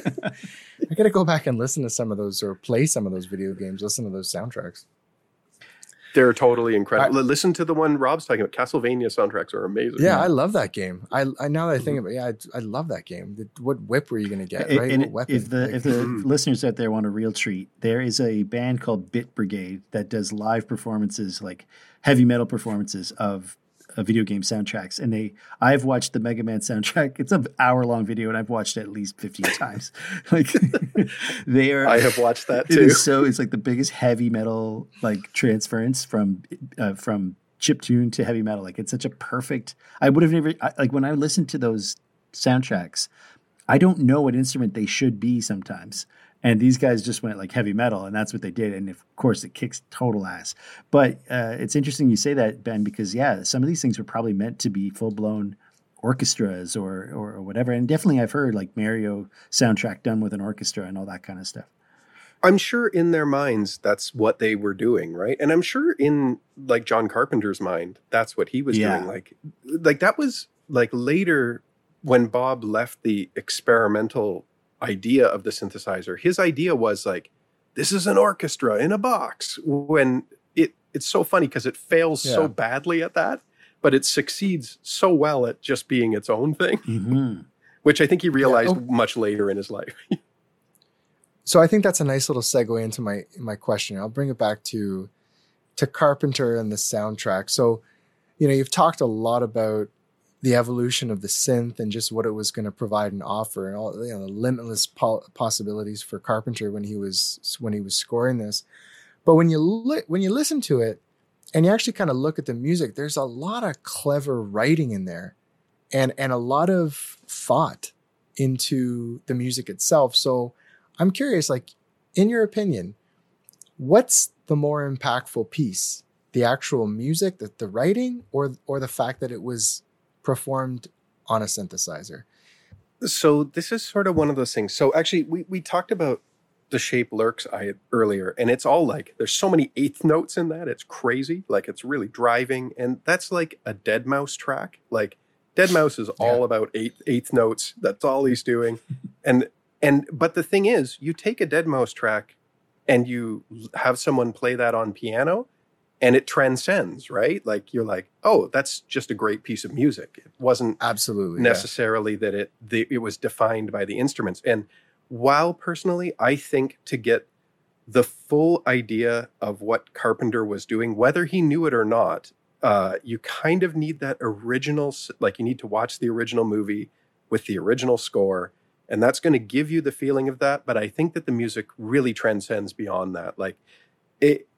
I got to go back and listen to some of those or play some of those video games, listen to those soundtracks. They're totally incredible. L- Listen to the one Rob's talking about. Castlevania soundtracks are amazing. Yeah, I love that game. I, I now that I think about it, yeah, I, I love that game. The- What whip were you going to get, And- right? and What weapon? if the Like, if the Mm. listeners out there want a real treat, there is a band called Bit Brigade that does live performances, like heavy metal performances of uh, video game soundtracks. And they, I've watched the Mega Man soundtrack. It's an hour long video, and I've watched it at least fifteen times. Like they are. I have watched that It too. is so. It's like the biggest heavy metal like transference from uh, from chiptune to heavy metal. Like it's such a perfect. I would have never I, like when I listen to those soundtracks. I don't know what instrument they should be sometimes. And these guys just went like heavy metal, and that's what they did. And of course, it kicks total ass. But uh, it's interesting you say that, Ben, because yeah, some of these things were probably meant to be full blown orchestras or, or or whatever. And definitely, I've heard like Mario soundtrack done with an orchestra and all that kind of stuff. I'm sure in their minds that's what they were doing, right? And I'm sure in like John Carpenter's mind, that's what he was Yeah. doing. Like, like that was like later when Bob left the experimental idea of the synthesizer. His idea was like, this is an orchestra in a box. When it it's so funny because it fails Yeah. so badly at that, but it succeeds so well at just being its own thing, Mm-hmm. which I think he realized oh. much later in his life. So I think that's a nice little segue into my my question. I'll bring it back to to Carpenter and the soundtrack. So, you know, you've talked a lot about the evolution of the synth and just what it was going to provide and offer, and all, you know, the limitless po- possibilities for Carpenter when he was when he was scoring this. But when you li- when you listen to it and you actually kind of look at the music, there's a lot of clever writing in there, and and a lot of thought into the music itself. So I'm curious, like, in your opinion, what's the more impactful piece? The actual music, the, the writing, or or the fact that it was performed on a synthesizer? So this is sort of one of those things. So actually, we, we talked about the shape lurks I earlier, and it's all like, there's so many eighth notes in that. It's crazy. Like it's really driving. And that's like a Dead Mouse track. Like Dead Mouse is all Yeah. about eighth, eighth notes. That's all he's doing. And, and, but the thing is, you take a Dead Mouse track and you have someone play that on piano, and it transcends, right? Like you're like, oh, that's just a great piece of music. It wasn't Absolutely. yeah. necessarily that it the, it was defined by the instruments. And while personally, I think to get the full idea of what Carpenter was doing, whether he knew it or not, uh, you kind of need that original, s- like you need to watch the original movie with the original score, and that's going to give you the feeling of that. But I think that the music really transcends beyond that. Like it,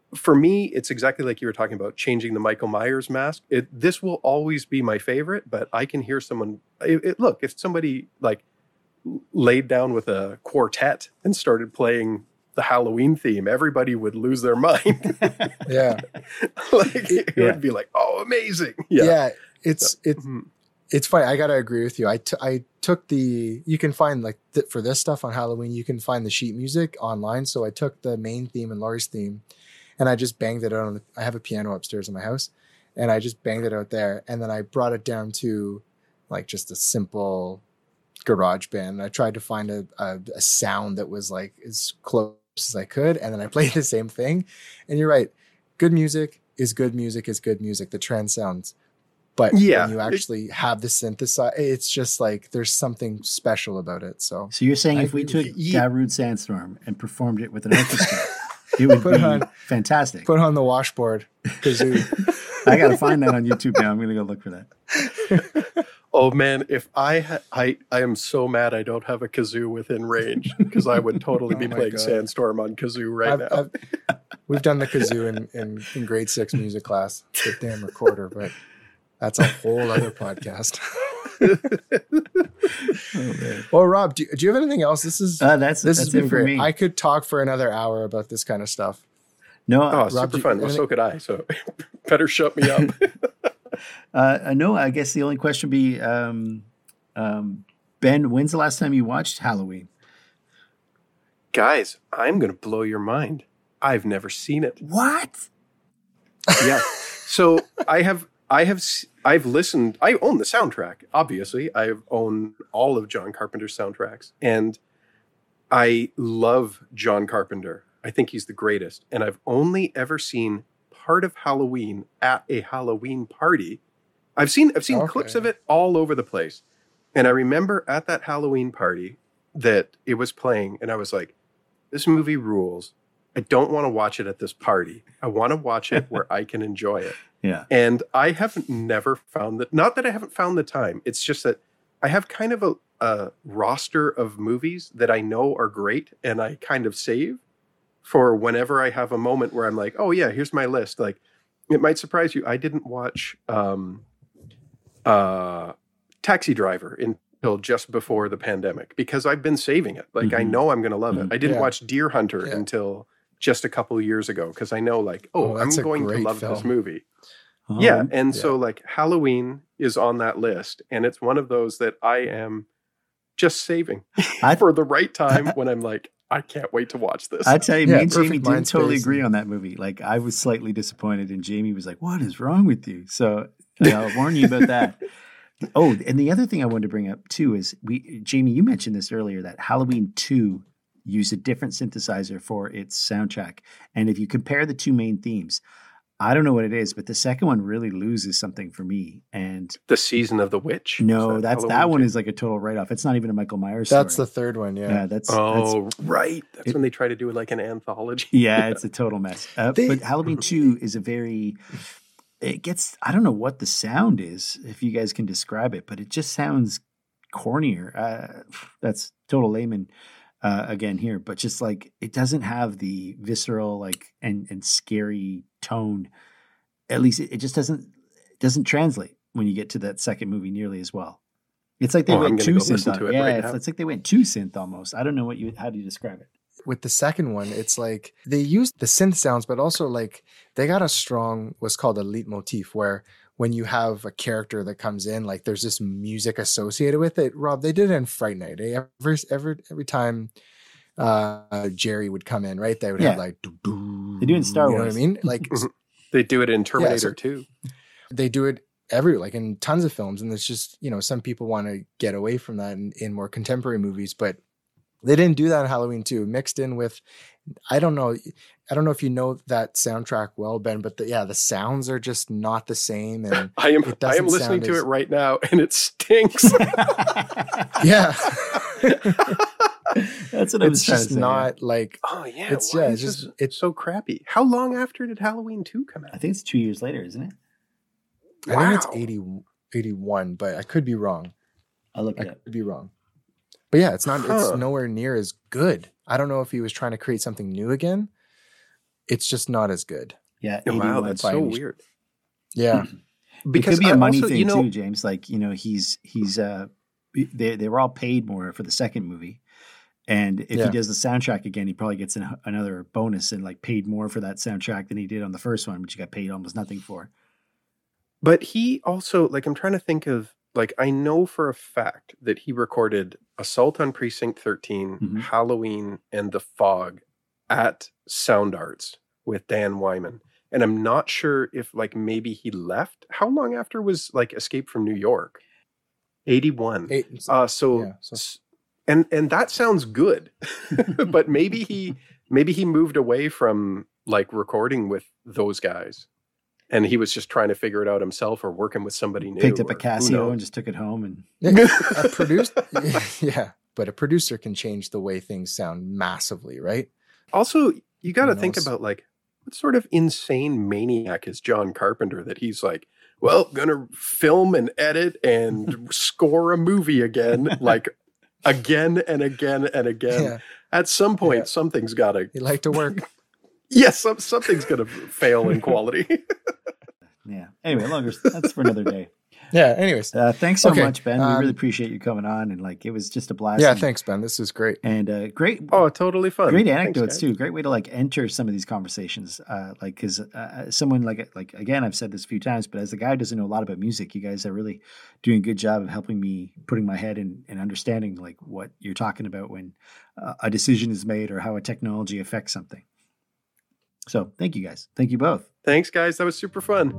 for me, it's exactly like you were talking about changing the Michael Myers mask. It, this will always be my favorite, but I can hear someone, it, it, look, if somebody like laid down with a quartet and started playing the Halloween theme, everybody would lose their mind. Yeah. Like it Yeah. would be like, oh, amazing. Yeah. Yeah. It's, it's, Mhm. it's funny. I got to agree with you. I, t- I took the, you can find like th- for this stuff on Halloween, you can find the sheet music online. So I took the main theme and Laurie's theme and I just banged it out on the, I have a piano upstairs in my house and I just banged it out there. And then I brought it down to like just a simple garage band. And I tried to find a, a, a sound that was like as close as I could. And then I played the same thing. And you're right. Good music is good music is good music. The trend sounds. But Yeah. when you actually have the synthesizer, it's just like there's something special about it. So So you're saying I if we agree took with you. Darude Sandstorm and performed it with an orchestra, it would Put be it on- fantastic. put on the washboard. Kazoo. I got to find that on YouTube now. I'm going to go look for that. Oh man, if I ha- I I am so mad I don't have a kazoo within range because I would totally be Oh my playing God. Sandstorm on kazoo right I've, now. I've, we've done the kazoo in, in, in grade six music class, the damn recorder, but that's a whole other podcast. Oh, man. Well, Rob, do, do you have anything else? This is Uh, that's this that's has been it for great. me. I could talk for another hour about this kind of stuff. no, Oh, uh, super Rob, do you- fun. Well, anything- so could I. So better shut me up. uh, no. I guess the only question would be, um, um, Ben, when's the last time you watched Halloween? Guys, I'm going to blow your mind. I've never seen it. What? Yeah. So I have, I have, s- I've listened. I own the soundtrack. Obviously, I own all of John Carpenter's soundtracks, and I love John Carpenter. I think he's the greatest. And I've only ever seen part of Halloween at a Halloween party. I've seen, I've seen Okay. clips of it all over the place, and I remember at that Halloween party that it was playing, and I was like, "This movie rules." I don't want to watch it at this party. I want to watch it where I can enjoy it. Yeah. And I have never found that, not that I haven't found the time. It's just that I have kind of a, a roster of movies that I know are great and I kind of save for whenever I have a moment where I'm like, oh yeah, here's my list. Like it might surprise you. I didn't watch um, uh, Taxi Driver until just before the pandemic because I've been saving it. Like I Mhm. know I'm going to love it. Mhm. I didn't Yeah. watch Deer Hunter Yeah. until just a couple of years ago because I know like, oh, Oh, I'm that's a going to great love this film. movie. Oh, Yeah, and Yeah. so like Halloween is on that list, and it's one of those that I am just saving I- for the right time when I'm like, I can't wait to watch this. I tell you, Yeah, me and Jamie perfect didn't mind totally space agree and- on that movie. Like, I was slightly disappointed, and Jamie was like, "What is wrong with you?" So I'll warn you about that. Oh, and the other thing I wanted to bring up too is we, Jamie, you mentioned this earlier that Halloween two used a different synthesizer for its soundtrack, and if you compare the two main themes, I don't know what it is, but the second one really loses something for me. And The Season of the Witch. no, Is that's that Halloween one too? is like a total write off. It's not even a Michael Myers. That's the story. third one. Yeah. yeah. That's that's Oh, right. That's it- when they try to do like an anthology. yeah, it's a total mess. Uh, They- but Halloween two is a very, it gets, I don't know what the sound is, if you guys can describe it, but it just sounds cornier. Uh, that's total layman uh, again here, but just like, it doesn't have the visceral, like, and, and scary tone. At least it, it just doesn't, it doesn't translate when you get to that second movie nearly as well. It's like they Oh, I'm went gonna too go synth listen on to it. it Yeah, right it's, now. it's like they went too synth almost. I don't know what you, how do you describe it? With the second one, it's like they used the synth sounds, but also like they got a strong what's called a leitmotif, where when you have a character that comes in, like there's this music associated with it. Rob, they did it in Fright Night. Eh? Every every every time uh, Jerry would come in, right? They would Yeah. have like doo, doo, They do it in Star you know Wars. what I mean? Like They do it in Terminator so- too. they do it every like in tons of films, and it's just, you know, some people want to get away from that in, in more contemporary movies, but they didn't do that in Halloween two, mixed in with, I don't know, I don't know if you know that soundtrack well, Ben, but the, yeah, the sounds are just not the same, and I am It I am doesn't listening sound to as- it right now and it stinks. yeah, That's what I was it's trying to just say. yeah. not like Oh yeah, It's- why yeah, is it's just- this it's- so crappy. How long after did Halloween two come I out? think it's two years later, isn't it? I think it's Wow. eighty, eighty-one, but I could be wrong. I'll look I it up. could be wrong. But yeah, it's not. Huh. It's nowhere near as good. I don't know if he was trying to create something new again, it's just not as good. Yeah. Oh, wow, eighty-one. that's by so any- weird. Yeah. It could be I a money also, thing you know, too, James. Like, you know, he's he's uh they they were all paid more for the second movie. And if Yeah. he does the soundtrack again, he probably gets an, another bonus and like paid more for that soundtrack than he did on the first one, which he got paid almost nothing for. But he also, like, I'm trying to think of, like, I know for a fact that he recorded Assault on Precinct thirteen, Mhm. Halloween, and The Fog at Sound Arts with Dan Wyman. And I'm not sure if, like, maybe he left. How long after was, like, Escape from New York? eighty-one. Eight, Uh, so, yeah, so- s- and and that sounds good, but maybe he maybe he moved away from like recording with those guys, and he was just trying to figure it out himself or working with somebody new. Picked up or a who Casio knows. and just took it home. And a producer, yeah, but a producer can change the way things sound massively, right? Also, you got to Who think knows? about like what sort of insane maniac is John Carpenter that he's like, well, gonna film and edit and score a movie again, like again and again and again. Yeah, At some point, Yeah. something's got to. he liked to work. Yes, some, something's gonna fail in quality. yeah. Anyway, longer. That's for another day. Yeah. Anyways, Uh, thanks so Okay, much, Ben. we um, really appreciate you coming on, and like it was just a blast. yeah. and, Thanks, Ben. This is great. And uh, great. Oh, totally fun. Great Thanks, anecdotes guys. too. Great way to like enter some of these conversations. Uh, like because uh, someone like like again, I've said this a few times, but as a guy who doesn't know a lot about music, you guys are really doing a good job of helping me putting my head in and understanding like what you're talking about when uh, a decision is made or how a technology affects something. So thank you guys. Thank you both. Thanks, guys. That was super fun.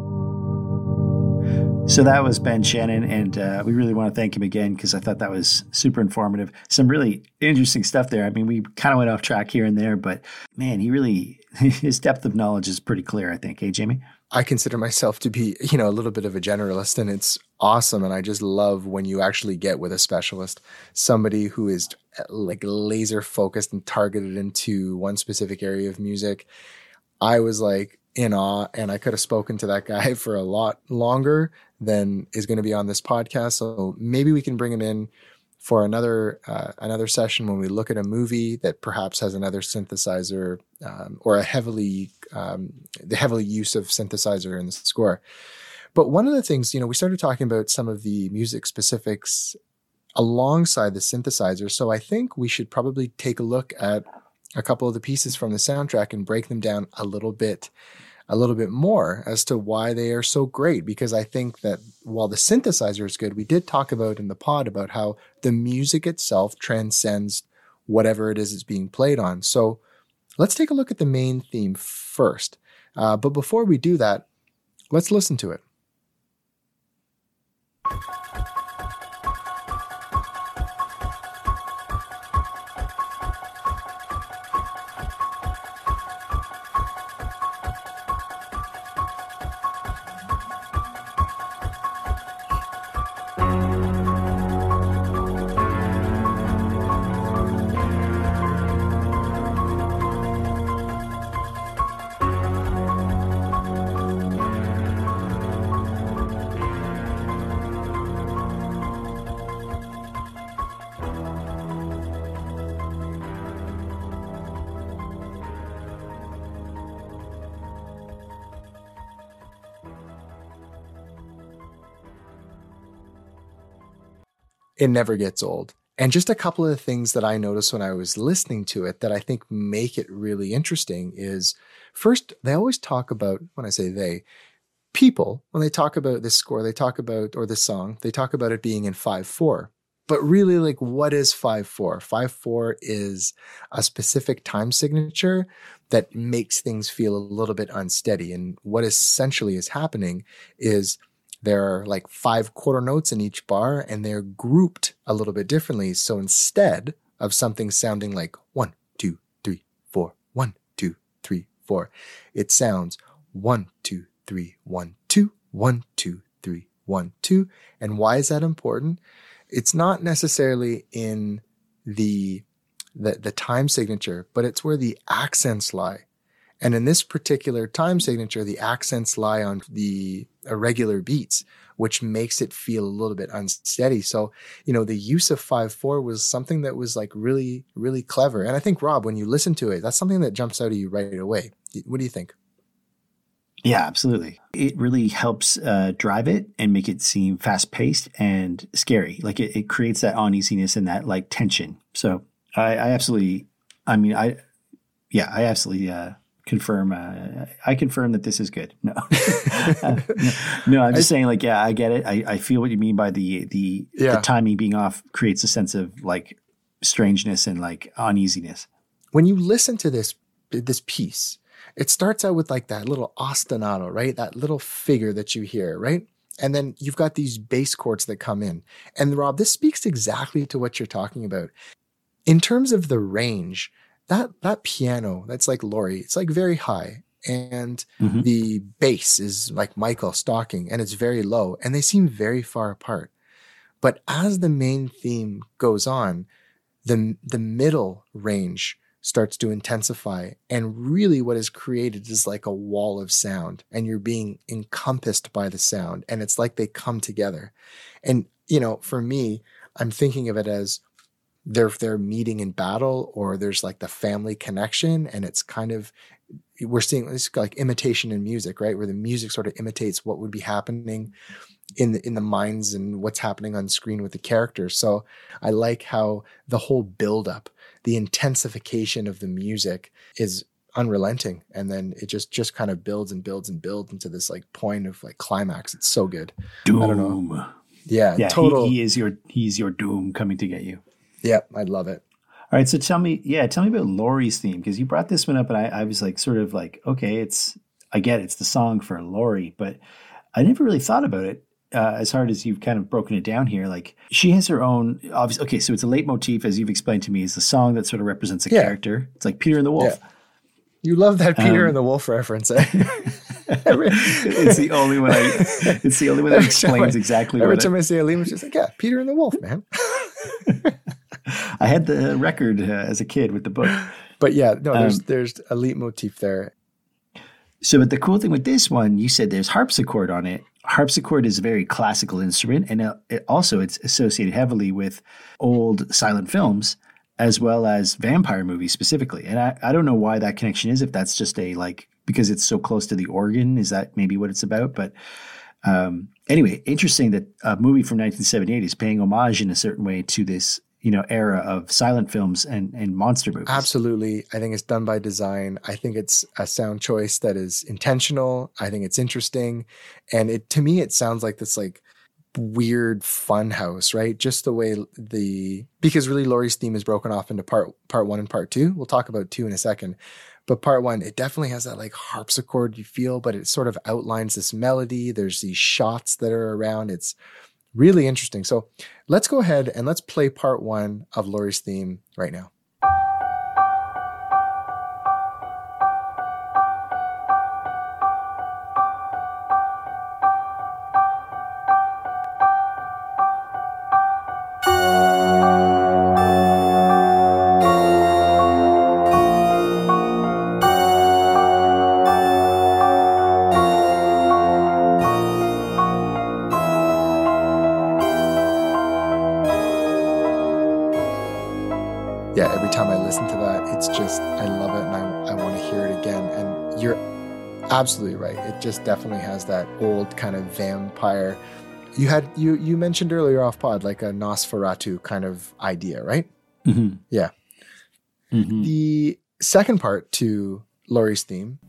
So that was Ben Shannon, and uh, we really want to thank him again because I thought that was super informative. Some really interesting stuff there. I mean, we kind of went off track here and there, but man, he really, his depth of knowledge is pretty clear, I think. Hey, Jamie? I consider myself to be, you know, a little bit of a generalist, and it's awesome. And I just love when you actually get with a specialist, somebody who is like laser focused and targeted into one specific area of music. I was like in awe, and I could have spoken to that guy for a lot longer than is going to be on this podcast. So maybe we can bring him in for another uh, another session when we look at a movie that perhaps has another synthesizer um, or a heavily um, the heavily use of synthesizer in the score. But one of the things, you know, we started talking about some of the music specifics alongside the synthesizer. So I think we should probably take a look at a couple of the pieces from the soundtrack and break them down a little bit a little bit more as to why they are so great. Because I think that while the synthesizer is good, we did talk about in the pod about how the music itself transcends whatever it is it's being played on. So let's take a look at the main theme first. Uh, but before we do that, let's listen to it. It never gets old. And just a couple of things that I noticed when I was listening to it that I think make it really interesting is, first, they always talk about, when I say they, people, when they talk about this score, they talk about, or this song, they talk about it being in five four. But really, like, what is five four? five four is a specific time signature that makes things feel a little bit unsteady. And what essentially is happening is there are like five quarter notes in each bar, and they're grouped a little bit differently. So instead of something sounding like one, two, three, four, one, two, three, four, it sounds one, two, three, one, two, one, two, three, one, two. And why is that important? It's not necessarily in the, the, the time signature, but it's where the accents lie. And in this particular time signature, the accents lie on the irregular beats, which makes it feel a little bit unsteady. So, you know, the use of five four was something that was like really, really clever. And I think, Rob, when you listen to it, that's something that jumps out at you right away. What do you think? Yeah, absolutely. It really helps uh, drive it and make it seem fast paced and scary. Like it, it creates that uneasiness and that like tension. So I, I absolutely, I mean, I, yeah, I absolutely uh, confirm. Uh, I confirm that this is good. No, uh, no, I'm just I, saying like, yeah, I get it. I, I feel what you mean by the, the, yeah. the timing being off creates a sense of like strangeness and like uneasiness. When you listen to this, this piece, it starts out with like that little ostinato, right? That little figure that you hear, right? And then you've got these bass chords that come in. And Rob, this speaks exactly to what you're talking about. In terms of the range, that that piano, that's like Laurie, it's like very high. And mm-hmm. the bass is like Michael stalking, and it's very low. And they seem very far apart. But as the main theme goes on, the, the middle range starts to intensify, and really what is created is like a wall of sound, and you're being encompassed by the sound, and it's like they come together. And you know, for me, I'm thinking of it as they're they're meeting in battle, or there's like the family connection, and it's kind of, we're seeing this like imitation in music, right, where the music sort of imitates what would be happening in the in the minds and what's happening on screen with the characters. So I like how the whole buildup, the intensification of the music is unrelenting. And then it just, just kind of builds and builds and builds into this like point of like climax. It's so good. Doom. I don't know. Yeah. Yeah. Total. He, he is your, he's your doom coming to get you. Yeah. I love it. All right. So tell me, yeah, tell me about Laurie's theme. Cause you brought this one up and I, I was like, sort of like, okay, it's, I get it, it's the song for Laurie, but I never really thought about it. Uh, as hard as you've kind of broken it down here, like she has her own obvious. Okay, so it's a leitmotif, as you've explained to me, is the song that sort of represents a yeah. character. It's like Peter and the Wolf. Yeah. You love that Peter um, and the Wolf reference. Eh? It's the only one. I, it's the only one that explains I, exactly. Every what time I, I say Aleem, it's just like, yeah, Peter and the Wolf, man. I had the record uh, as a kid with the book, but yeah, no, there's um, there's a leitmotif there. So, but the cool thing with this one, you said there's harpsichord on it. Harpsichord is a very classical instrument, and it also it's associated heavily with old silent films as well as vampire movies specifically. And I, I don't know why that connection is, if that's just a like, because it's so close to the organ, is that maybe what it's about? But um, anyway, interesting that a movie from nineteen seventy-eight is paying homage in a certain way to this, you know, era of silent films and, and monster movies. Absolutely. I think it's done by design. I think it's a sound choice that is intentional. I think it's interesting. And it, to me, it sounds like this like weird fun house, right? Just the way the, because really Laurie's theme is broken off into part, part one and part two. We'll talk about two in a second. But part one, it definitely has that like harpsichord you feel, but it sort of outlines this melody. There's these shots that are around. It's really interesting. So let's go ahead and let's play part one of Laurie's theme right now. Yeah, every time I listen to that, it's just, I love it and I, I want to hear it again. And you're absolutely right. It just definitely has that old kind of vampire. You had, you you mentioned earlier off pod, like a Nosferatu kind of idea, right? Mm-hmm. Yeah. Mm-hmm. The second part to Laurie's theme.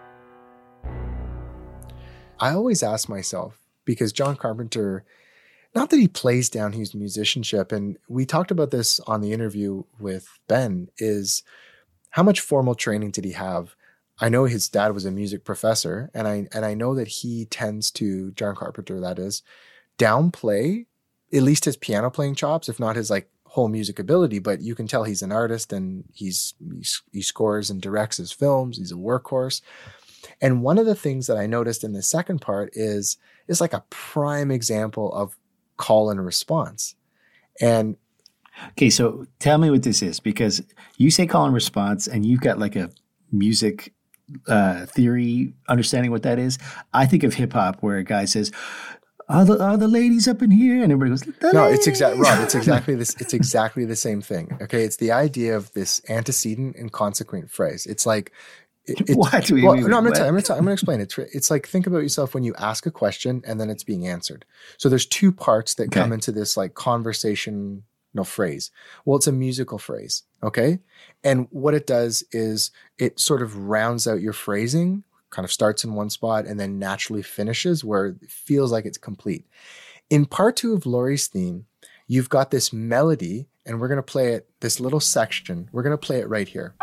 I always ask myself, because John Carpenter, not that he plays down his musicianship, and we talked about this on the interview with Ben, is how much formal training did he have? I know his dad was a music professor, and I and I know that he tends to, John Carpenter that is, downplay at least his piano playing chops, if not his like whole music ability. But you can tell he's an artist, and he's, he's he scores and directs his films. He's a workhorse. And one of the things that I noticed in the second part is is like a prime example of call and response. And okay, so tell me what this is, because you say call and response, and you've got like a music uh, theory understanding what that is. I think of hip hop where a guy says, "Are the are the ladies up in here?" And everybody goes, "The no, ladies." it's exactly Rob. It's exactly this. It's exactly the same thing. Okay, it's the idea of this antecedent and consequent phrase. It's like. It, it, what? Wait, well, wait, wait, no, I'm going what? to I'm going to I'm going to explain it. It's like, think about yourself when you ask a question and then it's being answered. So there's two parts that Okay. come into this like conversational phrase. Well, it's a musical phrase, okay? And what it does is it sort of rounds out your phrasing, kind of starts in one spot and then naturally finishes where it feels like it's complete. In part two of Laurie's theme, you've got this melody, and we're going to play it, this little section. We're going to play it right here.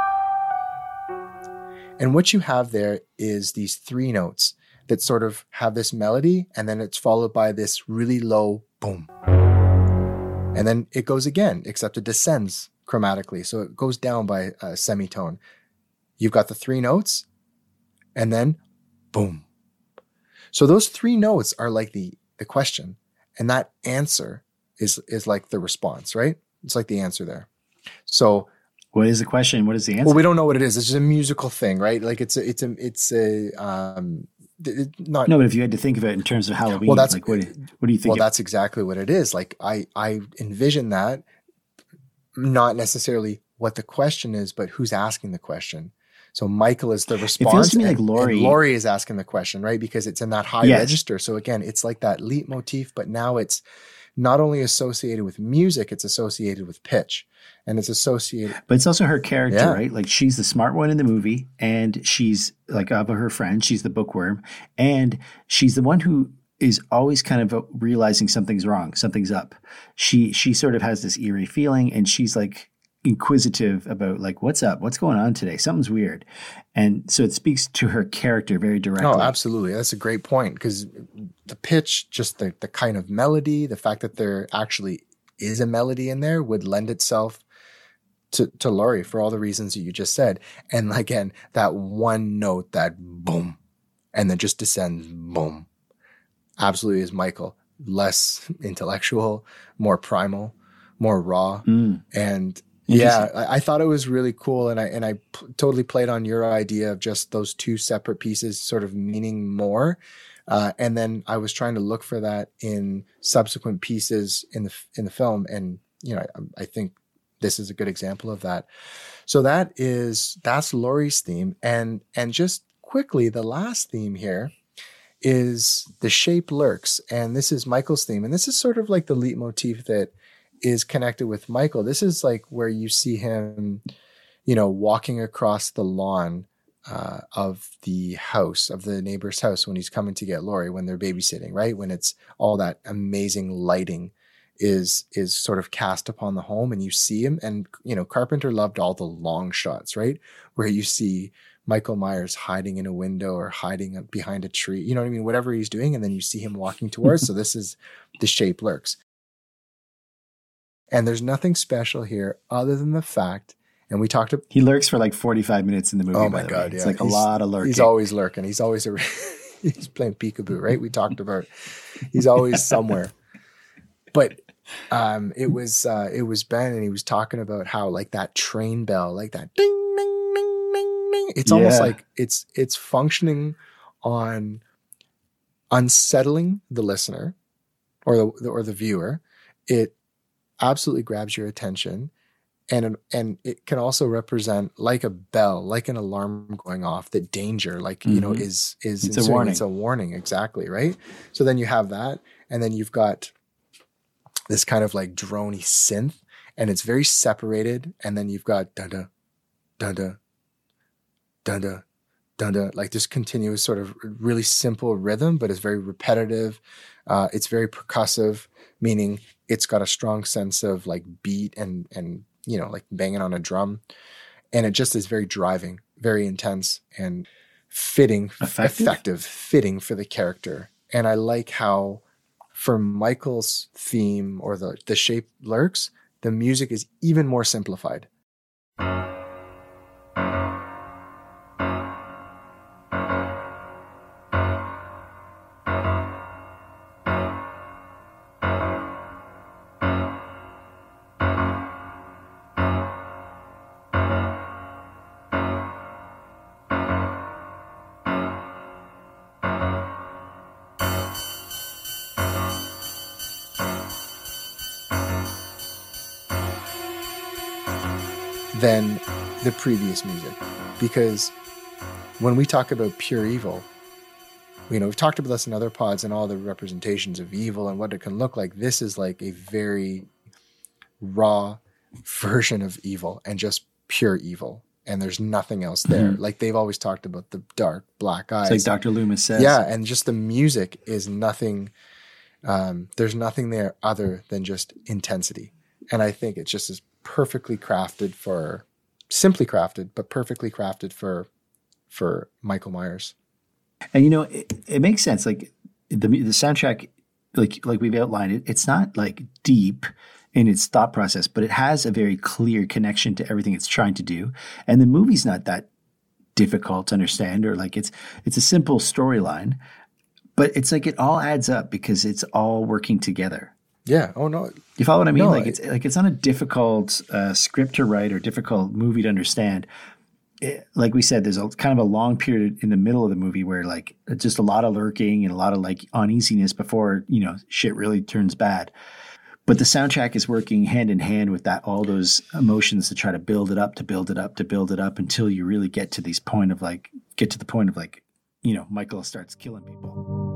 And what you have there is these three notes that sort of have this melody, and then it's followed by this really low boom. And then it goes again, except it descends chromatically. So it goes down by a semitone. You've got the three notes, and then boom. So those three notes are like the, the question, and that answer is, is like the response, right? It's like the answer there. So What is the question? What is the answer? well, we don't know what it is. It's just a musical thing, right? Like it's a, it's a, it's a, um, it, not. no, but if you had to think of it in terms of Halloween, Well, that's- like what, do- what do you think? Well, of- that's exactly what it is. Like I, I envision that, not necessarily what the question is, but who's asking the question. So Michael is the response. feels to me and- like Laurie- and Laurie is asking the question, right? Because it's in that high Yes. register. So again, it's like that leitmotif, but now it's not only associated with music, it's associated with pitch, and it's associated. But it's also her character, Yeah. right? Like she's the smart one in the movie, and she's like of her friend, she's the bookworm, and she's the one who is always kind of realizing something's wrong, something's up. She she sort of has this eerie feeling, and she's like inquisitive about like what's up, what's going on today, something's weird, and so it speaks to her character very directly. Oh, absolutely. That's a great point, because the pitch, just the, the kind of melody, the fact that there actually is a melody in there would lend itself to, to Laurie for all the reasons that you just said. And again, that one note, that boom, and then just descends, boom, absolutely is Michael. Less intellectual, more primal, more raw. Mm. And yeah, I, I thought it was really cool, and I and I p- totally played on your idea of just those two separate pieces sort of meaning more, uh, and then I was trying to look for that in subsequent pieces in the f- in the film, and you know I, I think this is a good example of that. So that is that's Laurie's theme, and and just quickly the last theme here is The Shape Lurks, and this is Michael's theme, and this is sort of like the leitmotif that is connected with Michael. This is like where you see him, you know, walking across the lawn uh, of the house, of the neighbor's house when he's coming to get Laurie, when they're babysitting, right? When it's all that amazing lighting is is sort of cast upon the home, and you see him. And, you know, Carpenter loved all the long shots, right? Where you see Michael Myers hiding in a window or hiding behind a tree, you know what I mean? Whatever he's doing, and then you see him walking towards. So this is The Shape Lurks. And there's nothing special here other than the fact, and we talked about, He lurks for like forty-five minutes in the movie. oh by my the God, way. It's yeah. like a He's- lot of lurking. he's always lurking. He's always, a, he's playing peekaboo, right? We talked about, he's always somewhere. But um, it was, uh, it was Ben, and he was talking about how like that train bell, like that ding, ding, ding, ding, ding. It's almost Yeah. like it's, it's functioning on unsettling the listener or the, or the viewer. It absolutely grabs your attention, and and it can also represent like a bell, like an alarm going off, that danger, like you know, Mhm. is is It's a ensuing. warning. It's a warning, exactly, right? So then you have that, and then you've got this kind of like droney synth, and it's very separated, and then you've got da da da da da da dun dun, like this continuous sort of really simple rhythm, but it's very repetitive. Uh, it's very percussive, meaning it's got a strong sense of like beat and and you know like banging on a drum, and it just is very driving, very intense and fitting, effective, effective fitting for the character. And I like how for Michael's theme or the the shape lurks, the music is even more simplified. Than the previous music, because when we talk about pure evil, you know, we've talked about this in other pods and all the representations of evil and what it can look like. This is like a very raw version of evil and just pure evil, and there's nothing else there. Mm-hmm. Like they've always talked about the dark black eyes, it's like Doctor Loomis says. Yeah, and just the music is nothing. Um, there's nothing there other than just intensity, and I think it's just as perfectly crafted for, simply crafted, but perfectly crafted for, for Michael Myers. And you know, it, it makes sense. Like the the soundtrack, like like we've outlined, it, it's not like deep in its thought process, but it has a very clear connection to everything it's trying to do. And the movie's not that difficult to understand, or like it's it's a simple storyline, but it's like it all adds up because it's all working together. Yeah. Oh no. You follow what I mean? No, like it's like it's not a difficult uh, script to write or difficult movie to understand. It, like we said, there's a kind of a long period in the middle of the movie where like just a lot of lurking and a lot of like uneasiness before, you know, shit really turns bad. But the soundtrack is working hand in hand with that, all those emotions to try to build it up, to build it up, to build it up until you really get to these point of like get to the point of like, you know, Michael starts killing people.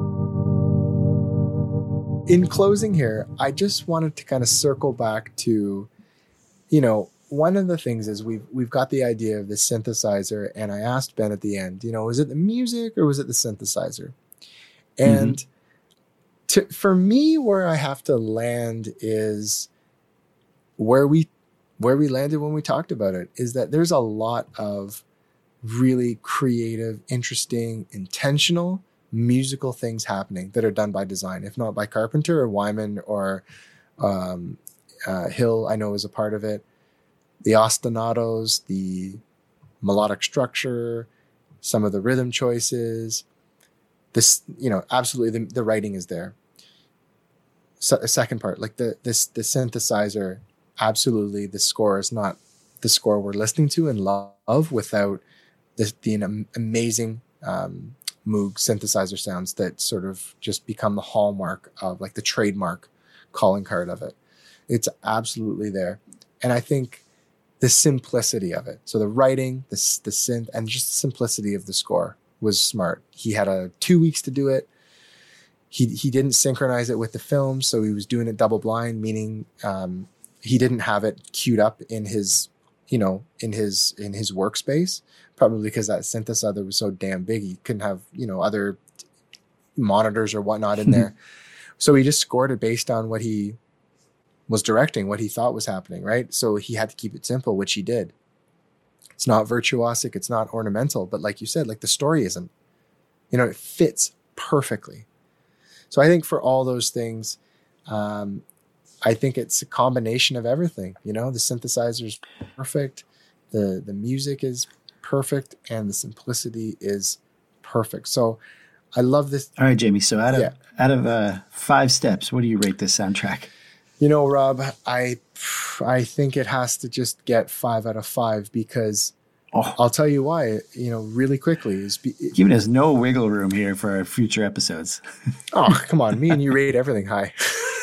In closing here, I just wanted to kind of circle back to, you know, one of the things is we've we've got the idea of the synthesizer, and I asked Ben at the end, you know, was it the music or was it the synthesizer? And mm-hmm. to, for me, where I have to land is where we where we landed when we talked about it, is that there's a lot of really creative, interesting, intentional musical things happening that are done by design, if not by Carpenter or Wyman or um, uh, Hill, I know is a part of it. The ostinatos, the melodic structure, some of the rhythm choices, this, you know, absolutely the, the writing is there. So, a second part, like the this the synthesizer, absolutely the score is not the score we're listening to and love without the, the amazing um, Moog synthesizer sounds that sort of just become the hallmark of like the trademark calling card of it. It's absolutely there. And I think the simplicity of it. So the writing, the, the synth, and just the simplicity of the score was smart. He had a two weeks to do it. He he didn't synchronize it with the film, so he was doing it double blind, meaning um, he didn't have it queued up in his, you know, in his in his workspace. Probably because that synthesizer was so damn big, he couldn't have, you know, other monitors or whatnot in there. So he just scored it based on what he was directing, what he thought was happening, right? So he had to keep it simple, which he did. It's not virtuosic, it's not ornamental, but like you said, like the story isn't, you know, it fits perfectly. So I think for all those things, um, I think it's a combination of everything. You know, the synthesizer's perfect, the the music is perfect, and the simplicity is perfect. So I love this. All right, Jamie. So out of yeah. out of uh, five steps, what do you rate this soundtrack? You know, Rob, I I think it has to just get five out of five because oh. I'll tell you why. You know, really quickly is be, giving us no wiggle room here for our future episodes. Oh, come on, me and you rate everything high.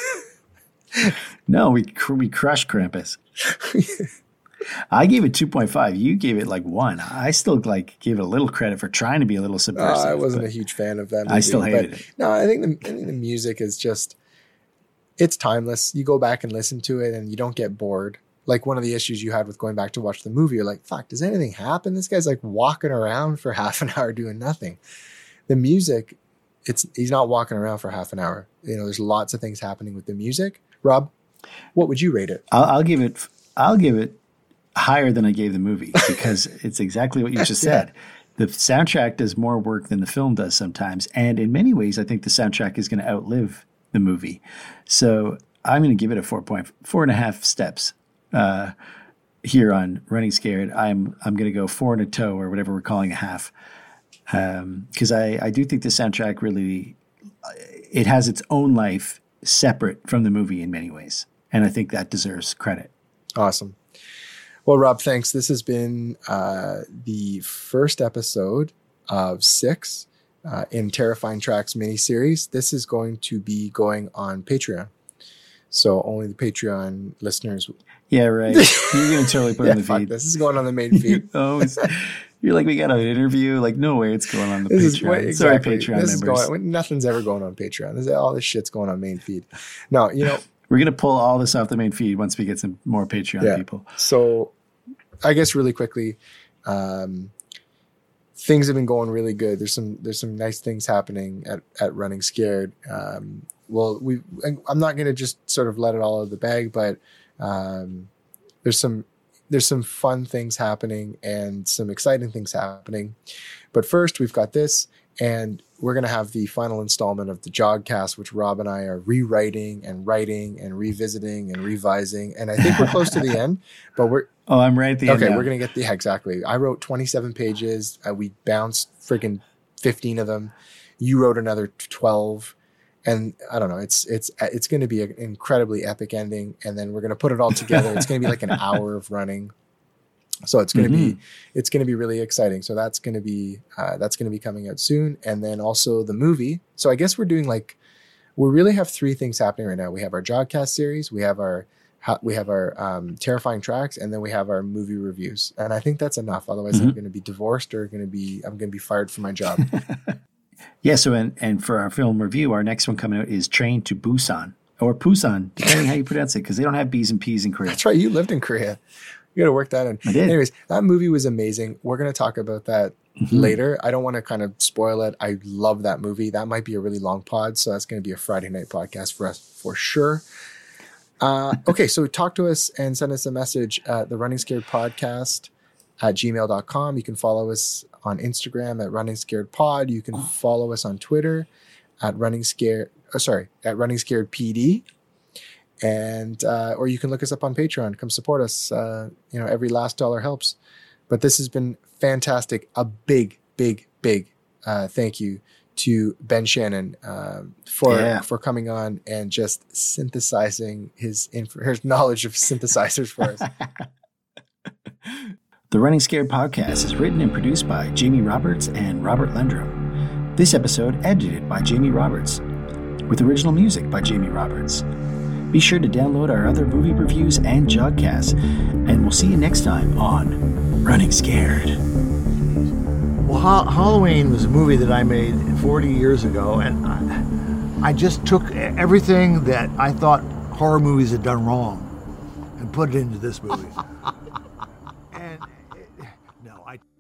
No, we we crush Krampus. I gave it two point five. You gave it like one. I still like gave it a little credit for trying to be a little subversive. Uh, I wasn't a huge fan of that movie. I still hated it. No, I think the, I think the music is just, it's timeless. You go back and listen to it and you don't get bored. like one of the issues you had with going back to watch the movie, you're like, fuck, does anything happen? This guy's like walking around for half an hour doing nothing. The music, it's he's not walking around for half an hour. You know, there's lots of things happening with the music. Rob, what would you rate it? I'll, I'll give it. I'll give it higher than I gave the movie because it's exactly what you just Yeah. said. The soundtrack does more work than the film does sometimes, and in many ways, I think the soundtrack is going to outlive the movie. So I'm going to give it a four point four and a half steps uh, here on Running Scared. I'm I'm going to go four and a toe or whatever we're calling a half because um, I I do think the soundtrack really it has its own life separate from the movie in many ways, and I think that deserves credit. Awesome. Well, Rob, thanks. This has been uh, the first episode of six uh, in Terrifying Tracks miniseries. This is going to be going on Patreon. So only the Patreon listeners. Yeah, right. You're going to totally put yeah, it in the fuck feed. This is going on the main feed. oh, it's, you're like, we got an interview. Like, no way it's going on the This is Patreon. what- exactly. Sorry, Patreon this is members. going, nothing's ever going on Patreon. This is, all this shit's going on main feed. No, you know, We're going to pull all this off the main feed once we get some more Patreon Yeah. people. So I guess really quickly, um, things have been going really good. There's some there's some nice things happening at, at Running Scared. Um, well, we I'm not going to just sort of let it all out of the bag, but um, there's some there's some fun things happening and some exciting things happening. But first, we've got this, and we're going to have the final installment of the Jogcast, which Rob and I are rewriting and writing and revisiting and revising. And I think we're close to the end, but we're Oh, I'm right at the end. okay. now. We're going to get the yeah, exactly. I wrote twenty-seven pages. Uh, we bounced freaking fifteen of them. You wrote another twelve. And I don't know, it's, it's, it's going to be an incredibly epic ending. And then we're going to put it all together. It's going to be like an hour of running. So it's going to Mhm. be, it's going to be really exciting. So that's going to be, uh, that's going to be coming out soon. And then also the movie. So I guess we're doing like, we really have three things happening right now. We have our Jogcast series, we have our, ho- we have our um, Terrifying Tracks, and then we have our movie reviews. And I think that's enough. Otherwise I'm Mhm. going to be divorced or going to be, I'm going to be fired from my job. Yeah, so and, and for our film review, our next one coming out is Train to Busan or Busan, depending how you pronounce it, because they don't have B's and P's in Korea. That's right. You lived in Korea. You got to work that in. I did. Anyways, that movie was amazing. We're going to talk about that Mhm. later. I don't want to kind of spoil it. I love that movie. That might be a really long pod. So that's going to be a Friday night podcast for us for sure. Uh, okay. So talk to us and send us a message at the Running Scared Podcast at gmail dot com. You can follow us on Instagram at Running Scared Pod. You can follow us on Twitter at Running Scared, oh, sorry, at Running Scared P D. And, uh, or you can look us up on Patreon. Come support us. Uh, you know, every last dollar helps. But this has been fantastic. A big, big, big uh, thank you to Ben Shannon um, for Yeah. for coming on and just synthesizing his inf- his knowledge of synthesizers for us. The Running Scared podcast is written and produced by Jamie Roberts and Robert Lendrum. This episode edited by Jamie Roberts, with original music by Jamie Roberts. Be sure to download our other movie reviews and Jogcasts, and we'll see you next time on Running Scared. Well, ha- Halloween was a movie that I made forty years ago, and I, I just took everything that I thought horror movies had done wrong and put it into this movie. and it, no, I.